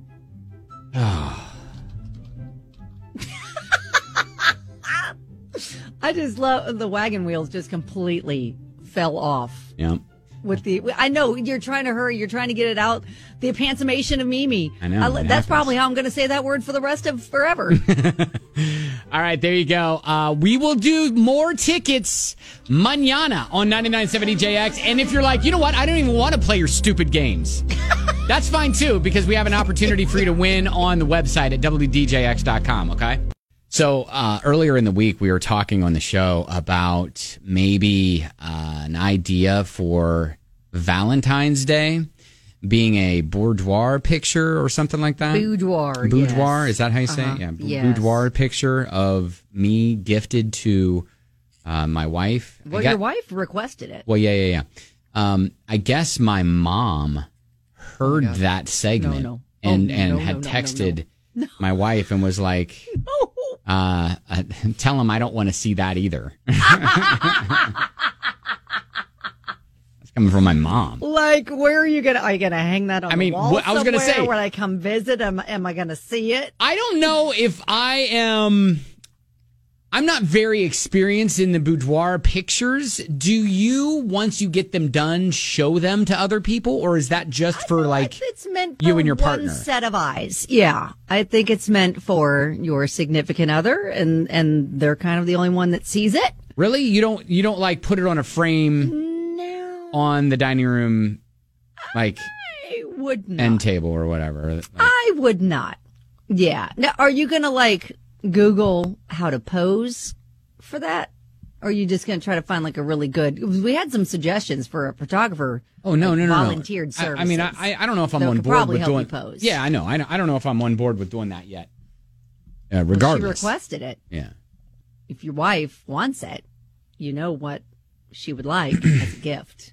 I just love the wagon wheels just completely fell off. Yeah. I know you're trying to hurry. You're trying to get it out. The Pantsumation of Mimi. I know. That's probably how I'm going to say that word for the rest of forever. All right, there you go. We will do more tickets mañana on 99.7 EJX. And if you're like, you know what? I don't even want to play your stupid games. That's fine, too, because we have an opportunity for you to win on the website at WDJX.com, okay? So earlier in the week, we were talking on the show about maybe an idea for Valentine's Day being a boudoir picture or something like that. Boudoir, yes. Is that how you say it? Yeah, yes. Boudoir picture of me gifted to my wife. Well, your wife requested it. Well, yeah. I guess my mom heard that segment and had texted my wife and was like, Tell him I don't want to see that either. That's coming from my mom. Like, where are you gonna hang that on the wall? I was gonna say, when I come visit, am I gonna see it? I don't know if I am. I'm not very experienced in the boudoir pictures. Do you, once you get them done, show them to other people, or is that just for like it's meant for you and your partner? One set of eyes. Yeah, I think it's meant for your significant other, and they're kind of the only one that sees it. Really, you don't like put it on a frame on the dining room, like I would not. end table or whatever. Like, I would not. Yeah. Now, are you gonna like Google how to pose for that? Or are you just going to try to find like a really good... We had some suggestions for a photographer. Oh, no. Volunteered services. I mean, I don't know if I'm on board with doing... Pose. Yeah, I know. I don't know if I'm on board with doing that yet. Regardless. Well, she requested it. Yeah. If your wife wants it, you know what she would like as a gift.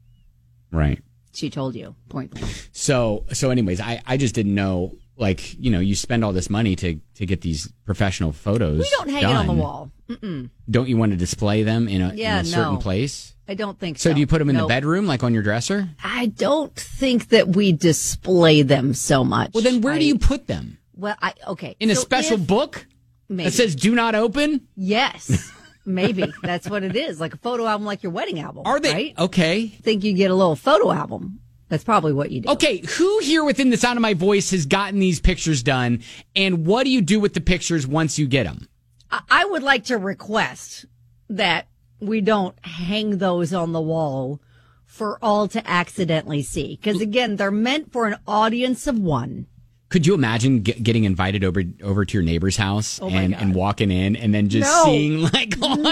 Right. She told you, point blank. So anyways, I just didn't know... Like, you spend all this money to get these professional photos. We don't hang it on the wall. Mm-mm. Don't you want to display them in a certain place? I don't think so. So do you put them in the bedroom, like on your dresser? I don't think that we display them so much. Well, then where do you put them? Well, okay. In a special book that says "Do not open"? Yes. Maybe. That's what it is. Like a photo album, like your wedding album. Are they? Right? Okay. I think you get a little photo album. That's probably what you do. Okay, who here within the sound of my voice has gotten these pictures done, and what do you do with the pictures once you get them? I would like to request that we don't hang those on the wall for all to accidentally see. Because, again, they're meant for an audience of one. Could you imagine getting invited over to your neighbor's house and walking in and then just seeing like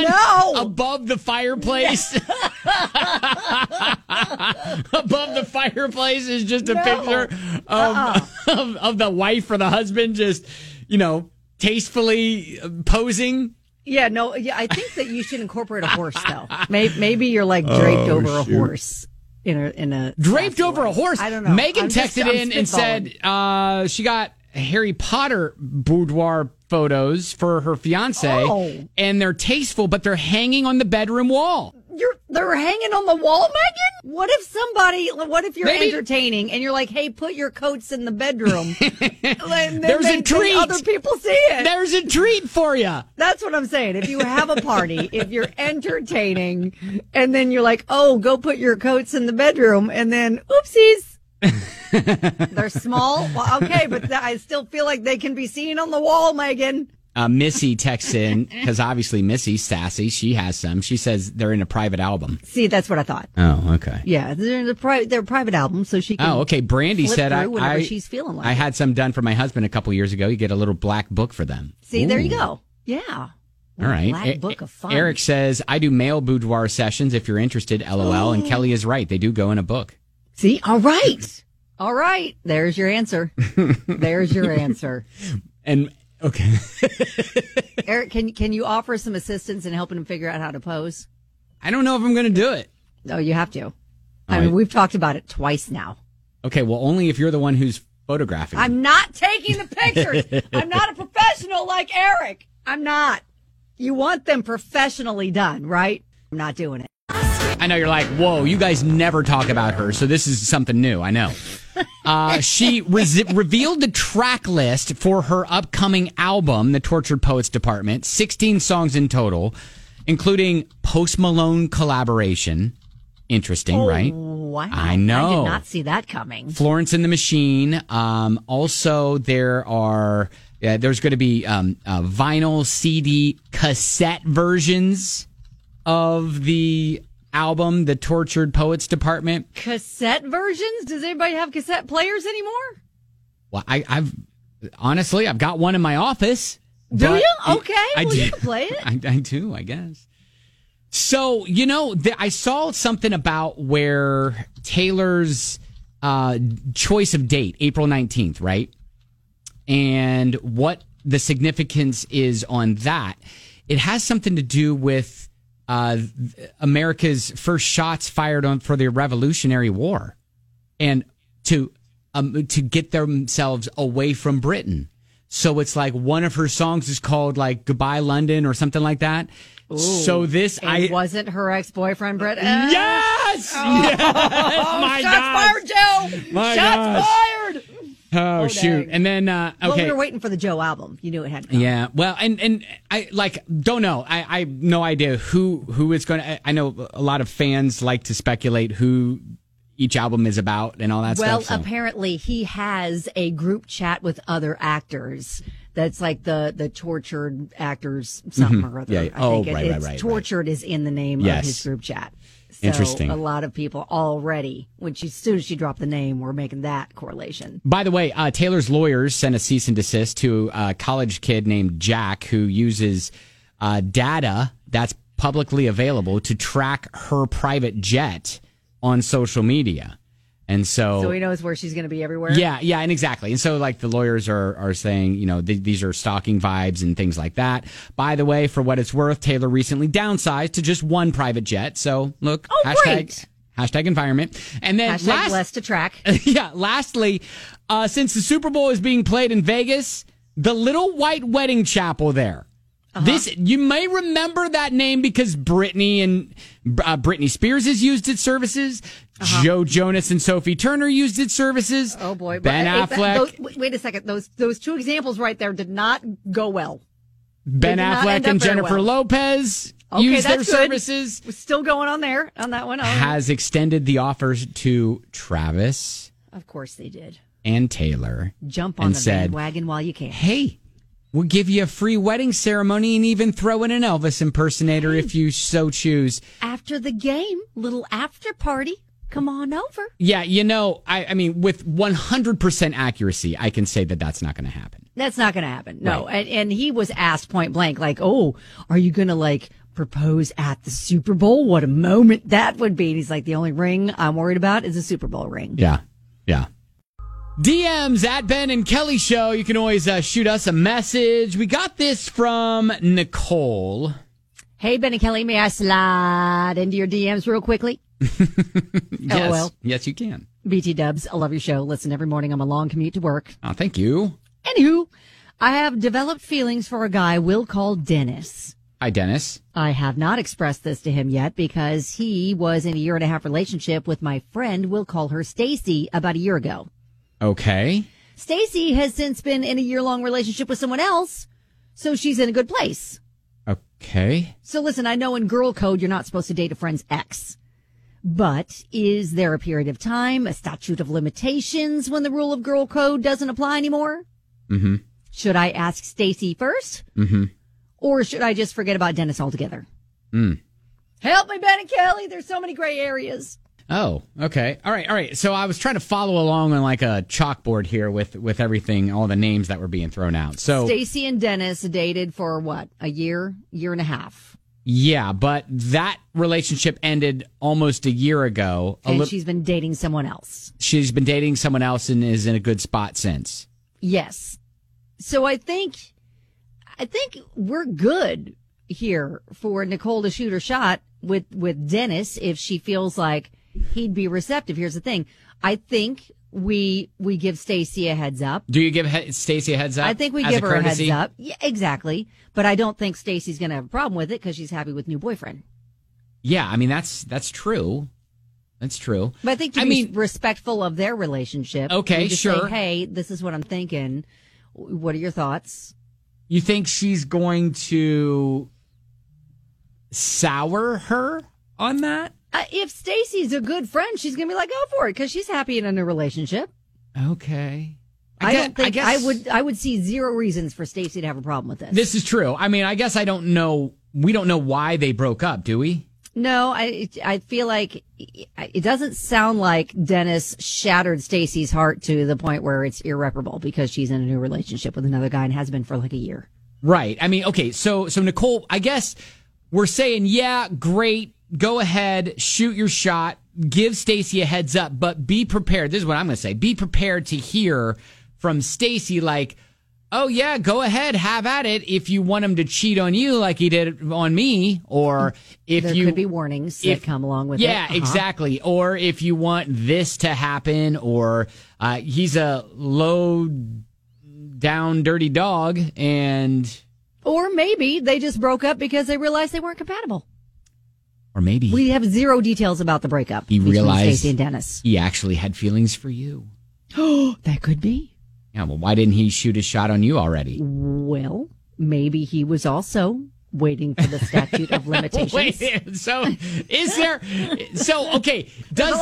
above the fireplace? Above the fireplace is just a picture of the wife or the husband just, tastefully posing. Yeah, no, yeah, I think that you should incorporate a horse though. Maybe you're like draped over a horse. In a draped over a horse. I don't know. Megan texted in and said she got Harry Potter boudoir photos for her fiance, and they're tasteful, but they're hanging on the bedroom wall. They're hanging on the wall, Megan? What if you're entertaining and you're like, hey, put your coats in the bedroom? There's a treat. Other people see it. There's a treat for you. That's what I'm saying. If you have a party, if you're entertaining, and then you're like, oh, go put your coats in the bedroom, and then, oopsies. They're small. Well, okay, but I still feel like they can be seen on the wall, Megan. Missy texts in, because obviously Missy's sassy. She has some. She says they're in a private album. See, that's what I thought. Oh, okay. Yeah, they're a private album, so she can. Oh, okay. Brandy said whenever she's feeling like I had some done for my husband a couple years ago. You get a little black book for them. See, there you go. Yeah. All right. Black book of fun. Eric says, I do male boudoir sessions if you're interested, LOL. And Kelly is right. They do go in a book. See? All right. All right. There's your answer. There's your answer. And... Okay. Eric, can you offer some assistance in helping him figure out how to pose? I don't know if I'm going to do it. No, you have to. I mean, we've talked about it twice now. Okay, well, only if you're the one who's photographing. I'm not taking the pictures. I'm not a professional like Eric. I'm not. You want them professionally done, right? I'm not doing it. I know you're like, whoa, you guys never talk about her, so this is something new. I know. She revealed the track list for her upcoming album, The Tortured Poets Department. 16 songs in total, including Post Malone collaboration. Interesting, right? Wow. I know. I did not see that coming. Florence and the Machine. Also, there's going to be vinyl, CD, cassette versions of the album, The Tortured Poets Department. Cassette versions? Does anybody have cassette players anymore? Well, I've got one in my office. Do you? Okay. You can play it. I do, I guess. So, I saw something about where Taylor's choice of date, April 19th, right? And what the significance is on that. It has something to do with America's first shots fired on for the Revolutionary War, and to get themselves away from Britain. So it's like one of her songs is called like Goodbye London or something like that. Ooh. So this wasn't her ex-boyfriend Brett. Yes! Oh. Yes! My Shots God. fired, Joe. My Shots gosh. fired. Oh, shoot. dang. And then okay. Well, we were waiting for the Joe album. You knew it had to come. Yeah. Well, and I like don't know. I have no idea who it's going to. I know a lot of fans like to speculate who each album is about and all that Well, stuff. So. apparently he has a group chat with other actors. That's like the tortured actors, something or other. Yeah. I Oh, think right. Tortured is in the name of his group chat. So Interesting. A lot of people already, as soon as she dropped the name, were making that correlation. By the way, Taylor's lawyers sent a cease and desist to a college kid named Jack who uses data that's publicly available to track her private jet on social media. And So he knows where she's going to be everywhere? Yeah, and exactly. And so, like, the lawyers are saying, these are stalking vibes and things like that. By the way, for what it's worth, Taylor recently downsized to just one private jet. So, look, great. hashtag environment. And then Hashtag less to track. Yeah, lastly, since the Super Bowl is being played in Vegas, the Little White Wedding Chapel there. This you may remember that name because Britney Spears has used its services. Joe Jonas and Sophie Turner used its services. Oh boy, Ben Affleck. Wait a second. Those two examples right there did not go well. Ben Affleck and Jennifer Lopez used their services. We're still going on there on that one. Has extended the offers to Travis. Of course they did. And Taylor. Jump on the bandwagon while you can. Hey. We'll give you a free wedding ceremony and even throw in an Elvis impersonator if you so choose. After the game, little after party. Come on over. Yeah, I mean, with 100% accuracy, I can say that that's not going to happen. That's not going to happen. No. Right. And he was asked point blank, like, oh, are you going to propose at the Super Bowl? What a moment that would be. And he's like, the only ring I'm worried about is a Super Bowl ring. Yeah. DMs at Ben and Kelly Show. You can always shoot us a message. We got this from Nicole. Hey, Ben and Kelly, may I slide into your DMs real quickly? Yes. LOL. Yes, you can. BT Dubs, I love your show. Listen every morning on my long commute to work. Oh, thank you. Anywho, I have developed feelings for a guy we'll call Dennis. Hi, Dennis. I have not expressed this to him yet because he was in a 1.5-year relationship with my friend, we'll call her Stacy, about a year ago. Okay. Stacy has since been in a year-long relationship with someone else, so she's in a good place. Okay. So listen, I know in girl code you're not supposed to date a friend's ex. But is there a period of time, a statute of limitations when the rule of girl code doesn't apply anymore? Mm-hmm. Should I ask Stacy first? Mm-hmm. Or should I just forget about Dennis altogether? Mm. Help me, Ben and Kelly. There's so many gray areas. Oh, okay. All right. So I was trying to follow along on like a chalkboard here with everything, all the names that were being thrown out. So Stacy and Dennis dated for what? A year and a half. Yeah, but that relationship ended almost a year ago. And she's been dating someone else. She's been dating someone else and is in a good spot since. Yes. So I think we're good here for Nicole to shoot her shot with Dennis if she feels like he'd be receptive. Here's the thing. I think we give Stacy a heads up. Do you give Stacy a heads up? I think we give her a heads up. Yeah, exactly. But I don't think Stacy's going to have a problem with it because she's happy with new boyfriend. Yeah, I mean, that's true. That's true. But I think to be respectful of their relationship. Okay, sure. Say, hey, this is what I'm thinking. What are your thoughts? You think she's going to sour her on that? If Stacy's a good friend, she's going to be like, go for it because she's happy in a new relationship. Okay. I would see zero reasons for Stacy to have a problem with this. This is true. I mean, I guess I don't know. We don't know why they broke up, do we? No, I feel like it doesn't sound like Dennis shattered Stacy's heart to the point where it's irreparable because she's in a new relationship with another guy and has been for like a year. Right. I mean, okay. So Nicole, I guess we're saying, yeah, great. Go ahead, shoot your shot, give Stacy a heads up, but be prepared. This is what I'm going to say. Be prepared to hear from Stacy like, oh, yeah, go ahead, have at it if you want him to cheat on you like he did on me, or if there could be warnings that come along with it. Yeah, exactly. Or if you want this to happen, or he's a low down dirty dog, and or maybe they just broke up because they realized they weren't compatible. Or maybe we have zero details about the breakup. He realized Stacey and Dennis. He actually had feelings for you. Oh, that could be. Yeah, well, why didn't he shoot his shot on you already? Well, maybe he was also waiting for the statute of limitations. Wait, so is there? So okay, does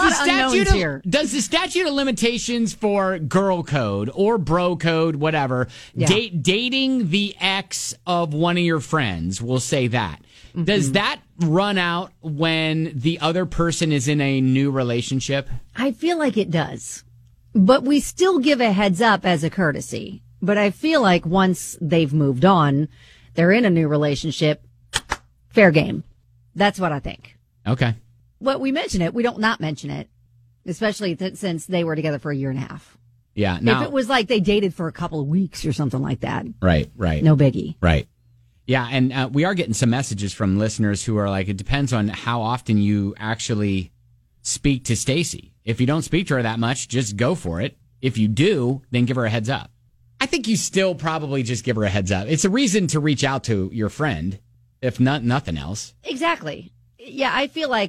the statute of limitations for girl code or bro code, whatever, dating the ex of one of your friends? We'll say that. Mm-hmm. Does that run out when the other person is in a new relationship? I feel like it does, but we still give a heads up as a courtesy. But I feel like once they've moved on, they're in a new relationship, fair game. That's what I think. Okay. Well, we mention it. We don't not mention it, especially since they were together for a year and a half. Yeah. Now, if it was like they dated for a couple of weeks or something like that. Right. No biggie. Right. Yeah, and we are getting some messages from listeners who are like, it depends on how often you actually speak to Stacey. If you don't speak to her that much, just go for it. If you do, then give her a heads up. I think you still probably just give her a heads up. It's a reason to reach out to your friend, if nothing else. Exactly. Yeah, I feel like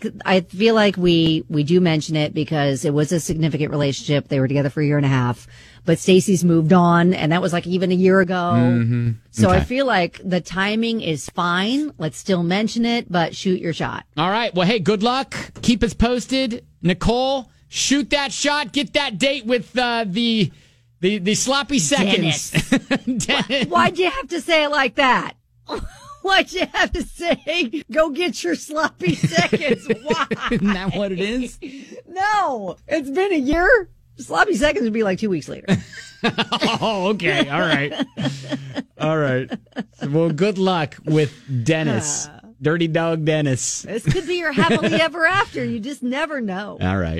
we do mention it because it was a significant relationship. They were together for a year and a half, but Stacey's moved on, and that was like even a year ago. Mm-hmm. So okay. I feel like the timing is fine. Let's still mention it, but shoot your shot. All right. Well, hey, good luck. Keep us posted. Nicole, shoot that shot. Get that date with the sloppy seconds. Dennis. Why'd you have to say it like that? Why'd you have to say, go get your sloppy seconds? Why? Isn't that what it is? No, it's been a year. Sloppy seconds would be like 2 weeks later. Oh, okay. All right. All right. Well, good luck with Dennis. Dirty Dog Dennis. This could be your happily ever after. You just never know. All right.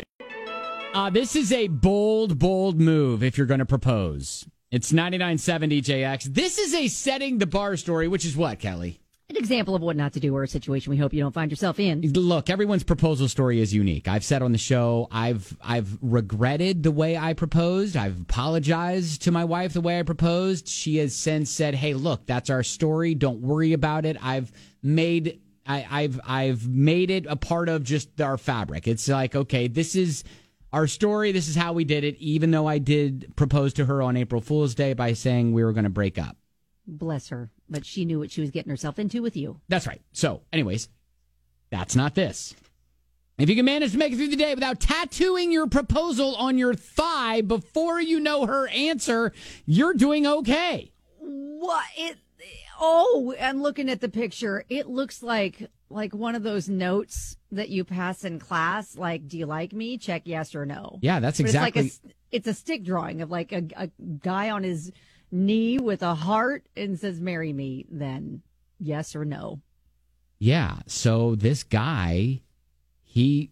This is a bold move if you're going to propose. It's 99.7 DJX. This is a setting the bar story, which is what, Kelly? An example of what not to do or a situation we hope you don't find yourself in. Look, everyone's proposal story is unique. I've said on the show, I've regretted the way I proposed. I've apologized to my wife the way I proposed. She has since said, hey, look, that's our story. Don't worry about it. I've made it a part of just our fabric. It's like, okay, this is our story. This is how we did it, even though I did propose to her on April Fool's Day by saying we were going to break up. Bless her. But she knew what she was getting herself into with you. That's right. So, anyways, that's not this. If you can manage to make it through the day without tattooing your proposal on your thigh before you know her answer, you're doing okay. What? Oh, I'm looking at the picture. It looks like one of those notes that you pass in class, like, do you like me? Check yes or no. Yeah, that's exactly. It's a stick drawing of like a guy on his knee with a heart and says, marry me, then yes or no. Yeah, so this guy, he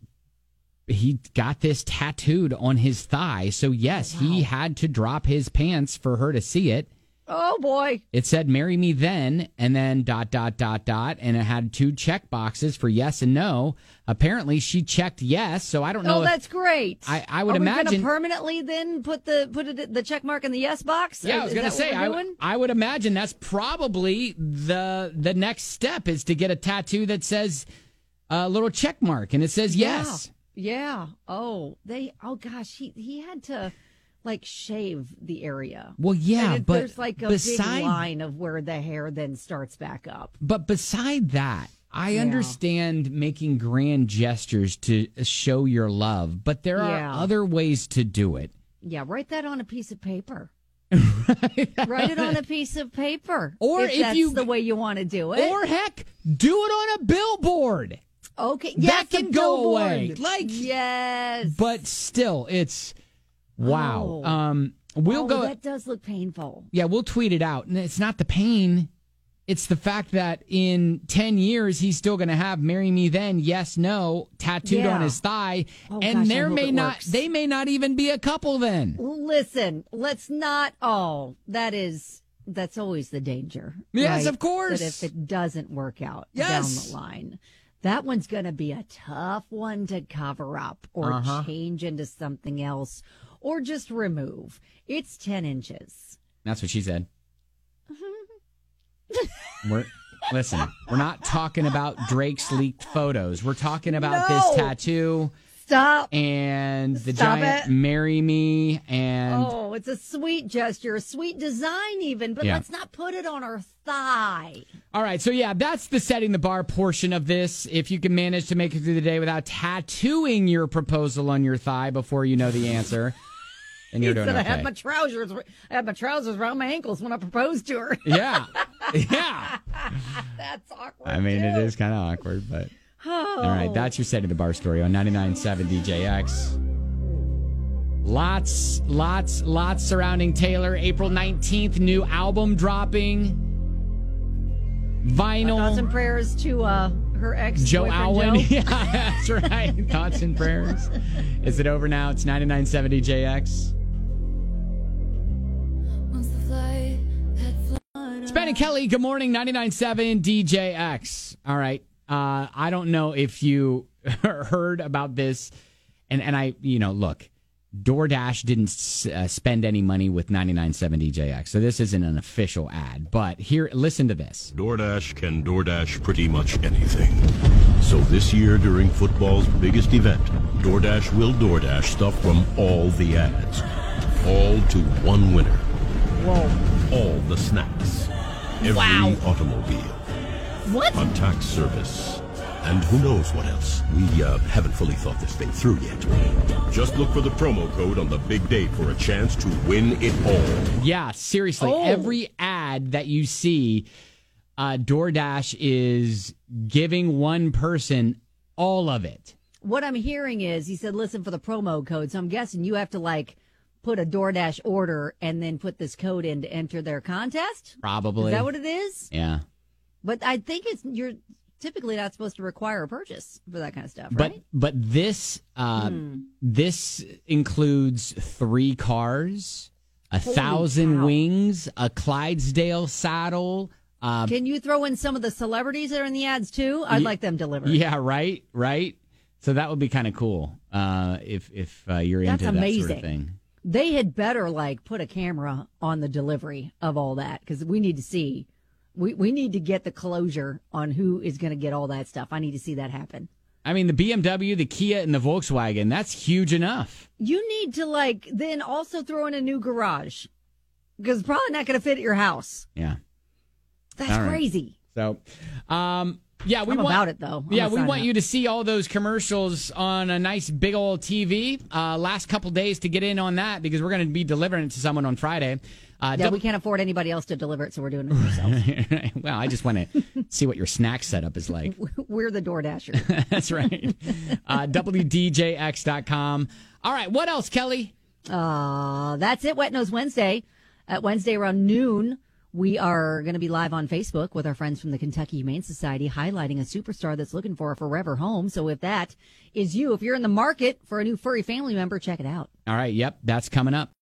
got this tattooed on his thigh. So yes, wow. He had to drop his pants for her to see it. Oh, boy. It said, marry me then, and then ... and it had 2 check boxes for yes and no. Apparently, she checked yes, so I don't know. Oh, that's great. I would imagine. Are we going to permanently then put the check mark in the yes box? Yeah, I was going to say, I would imagine that's probably the next step is to get a tattoo that says a little check mark, and it says yes. Yeah. Oh, gosh, he had to shave the area. Well, yeah, but there's like a big line of where the hair then starts back up. But beside that, I understand making grand gestures to show your love, but there are other ways to do it. Yeah, write that on a piece of paper. Write it on a piece of paper. Or if that's the way you want to do it. Or heck, do it on a billboard. Okay, yes, that can go away. Yes. But still, it's wow. Oh. We'll go. That does look painful. Yeah, we'll tweet it out. And it's not the pain. It's the fact that in 10 years, he's still going to have marry me then, yes, no, tattooed on his thigh. Oh, and gosh, they may not even be a couple then. Listen, let's not. Oh, that's always the danger. Yes, right? of course. That if it doesn't work out down the line, that one's going to be a tough one to cover up or change into something else or just remove. It's 10 inches. That's what she said. Listen, we're not talking about Drake's leaked photos. We're talking about this tattoo. Stop. And the giant "Marry Me," and it's a sweet gesture, a sweet design even, but let's not put it on our thigh. All right, so that's the setting the bar portion of this. If you can manage to make it through the day without tattooing your proposal on your thigh before you know the answer, then you're doing okay. I had my trousers around my ankles when I proposed to her. Yeah. That's awkward. I mean, it is kind of awkward, but. All right, that's your setting the bar story on 99.7 DJX. Lots surrounding Taylor. April 19th, new album dropping. Vinyl. Thoughts and prayers to her ex Joe Alwyn. Yeah, that's right. Thoughts and prayers. Is it over now? It's 99.7 DJX. It's Ben and Kelly. Good morning, 99.7 DJX. All right. I don't know if you heard about this, and I, look, DoorDash didn't spend any money with 99.7 DJX, so this isn't an official ad, but here, listen to this. DoorDash can DoorDash pretty much anything. So this year during football's biggest event, DoorDash will DoorDash stuff from all the ads, all to one winner. Whoa. All the snacks. Every automobile. What? A tax service. And who knows what else. We haven't fully thought this thing through yet. Just look for the promo code on the big day for a chance to win it all. Yeah, seriously. Every ad that you see, DoorDash is giving one person all of it. What I'm hearing is, he said, listen for the promo code. So I'm guessing you have to, put a DoorDash order and then put this code in to enter their contest? Probably. Is that what it is? Yeah. But I think you're typically not supposed to require a purchase for that kind of stuff, right? But this this includes 3 cars, 1,000 wings, a Clydesdale saddle. Can you throw in some of the celebrities that are in the ads too? I'd like them delivered. Yeah, right. So that would be kind of cool if you're into that sort of thing. They had better put a camera on the delivery of all that, because we need to see. We need to get the closure on who is going to get all that stuff. I need to see that happen. I mean, the BMW, the Kia, and the Volkswagen, that's huge enough. You need to, then also throw in a new garage, because it's probably not going to fit at your house. Yeah. That's crazy. So, we about it, though. We want you to see all those commercials on a nice big old TV. Last couple days to get in on that, because we're going to be delivering it to someone on Friday. We can't afford anybody else to deliver it, so we're doing it ourselves. Well, I just want to see what your snack setup is like. We're the DoorDashers. That's right. WDJX.com. All right, what else, Kelly? That's it, Wet Nose Wednesday. At Wednesday around noon, we are going to be live on Facebook with our friends from the Kentucky Humane Society, highlighting a superstar that's looking for a forever home. So if that is you, if you're in the market for a new furry family member, check it out. All right, yep, that's coming up.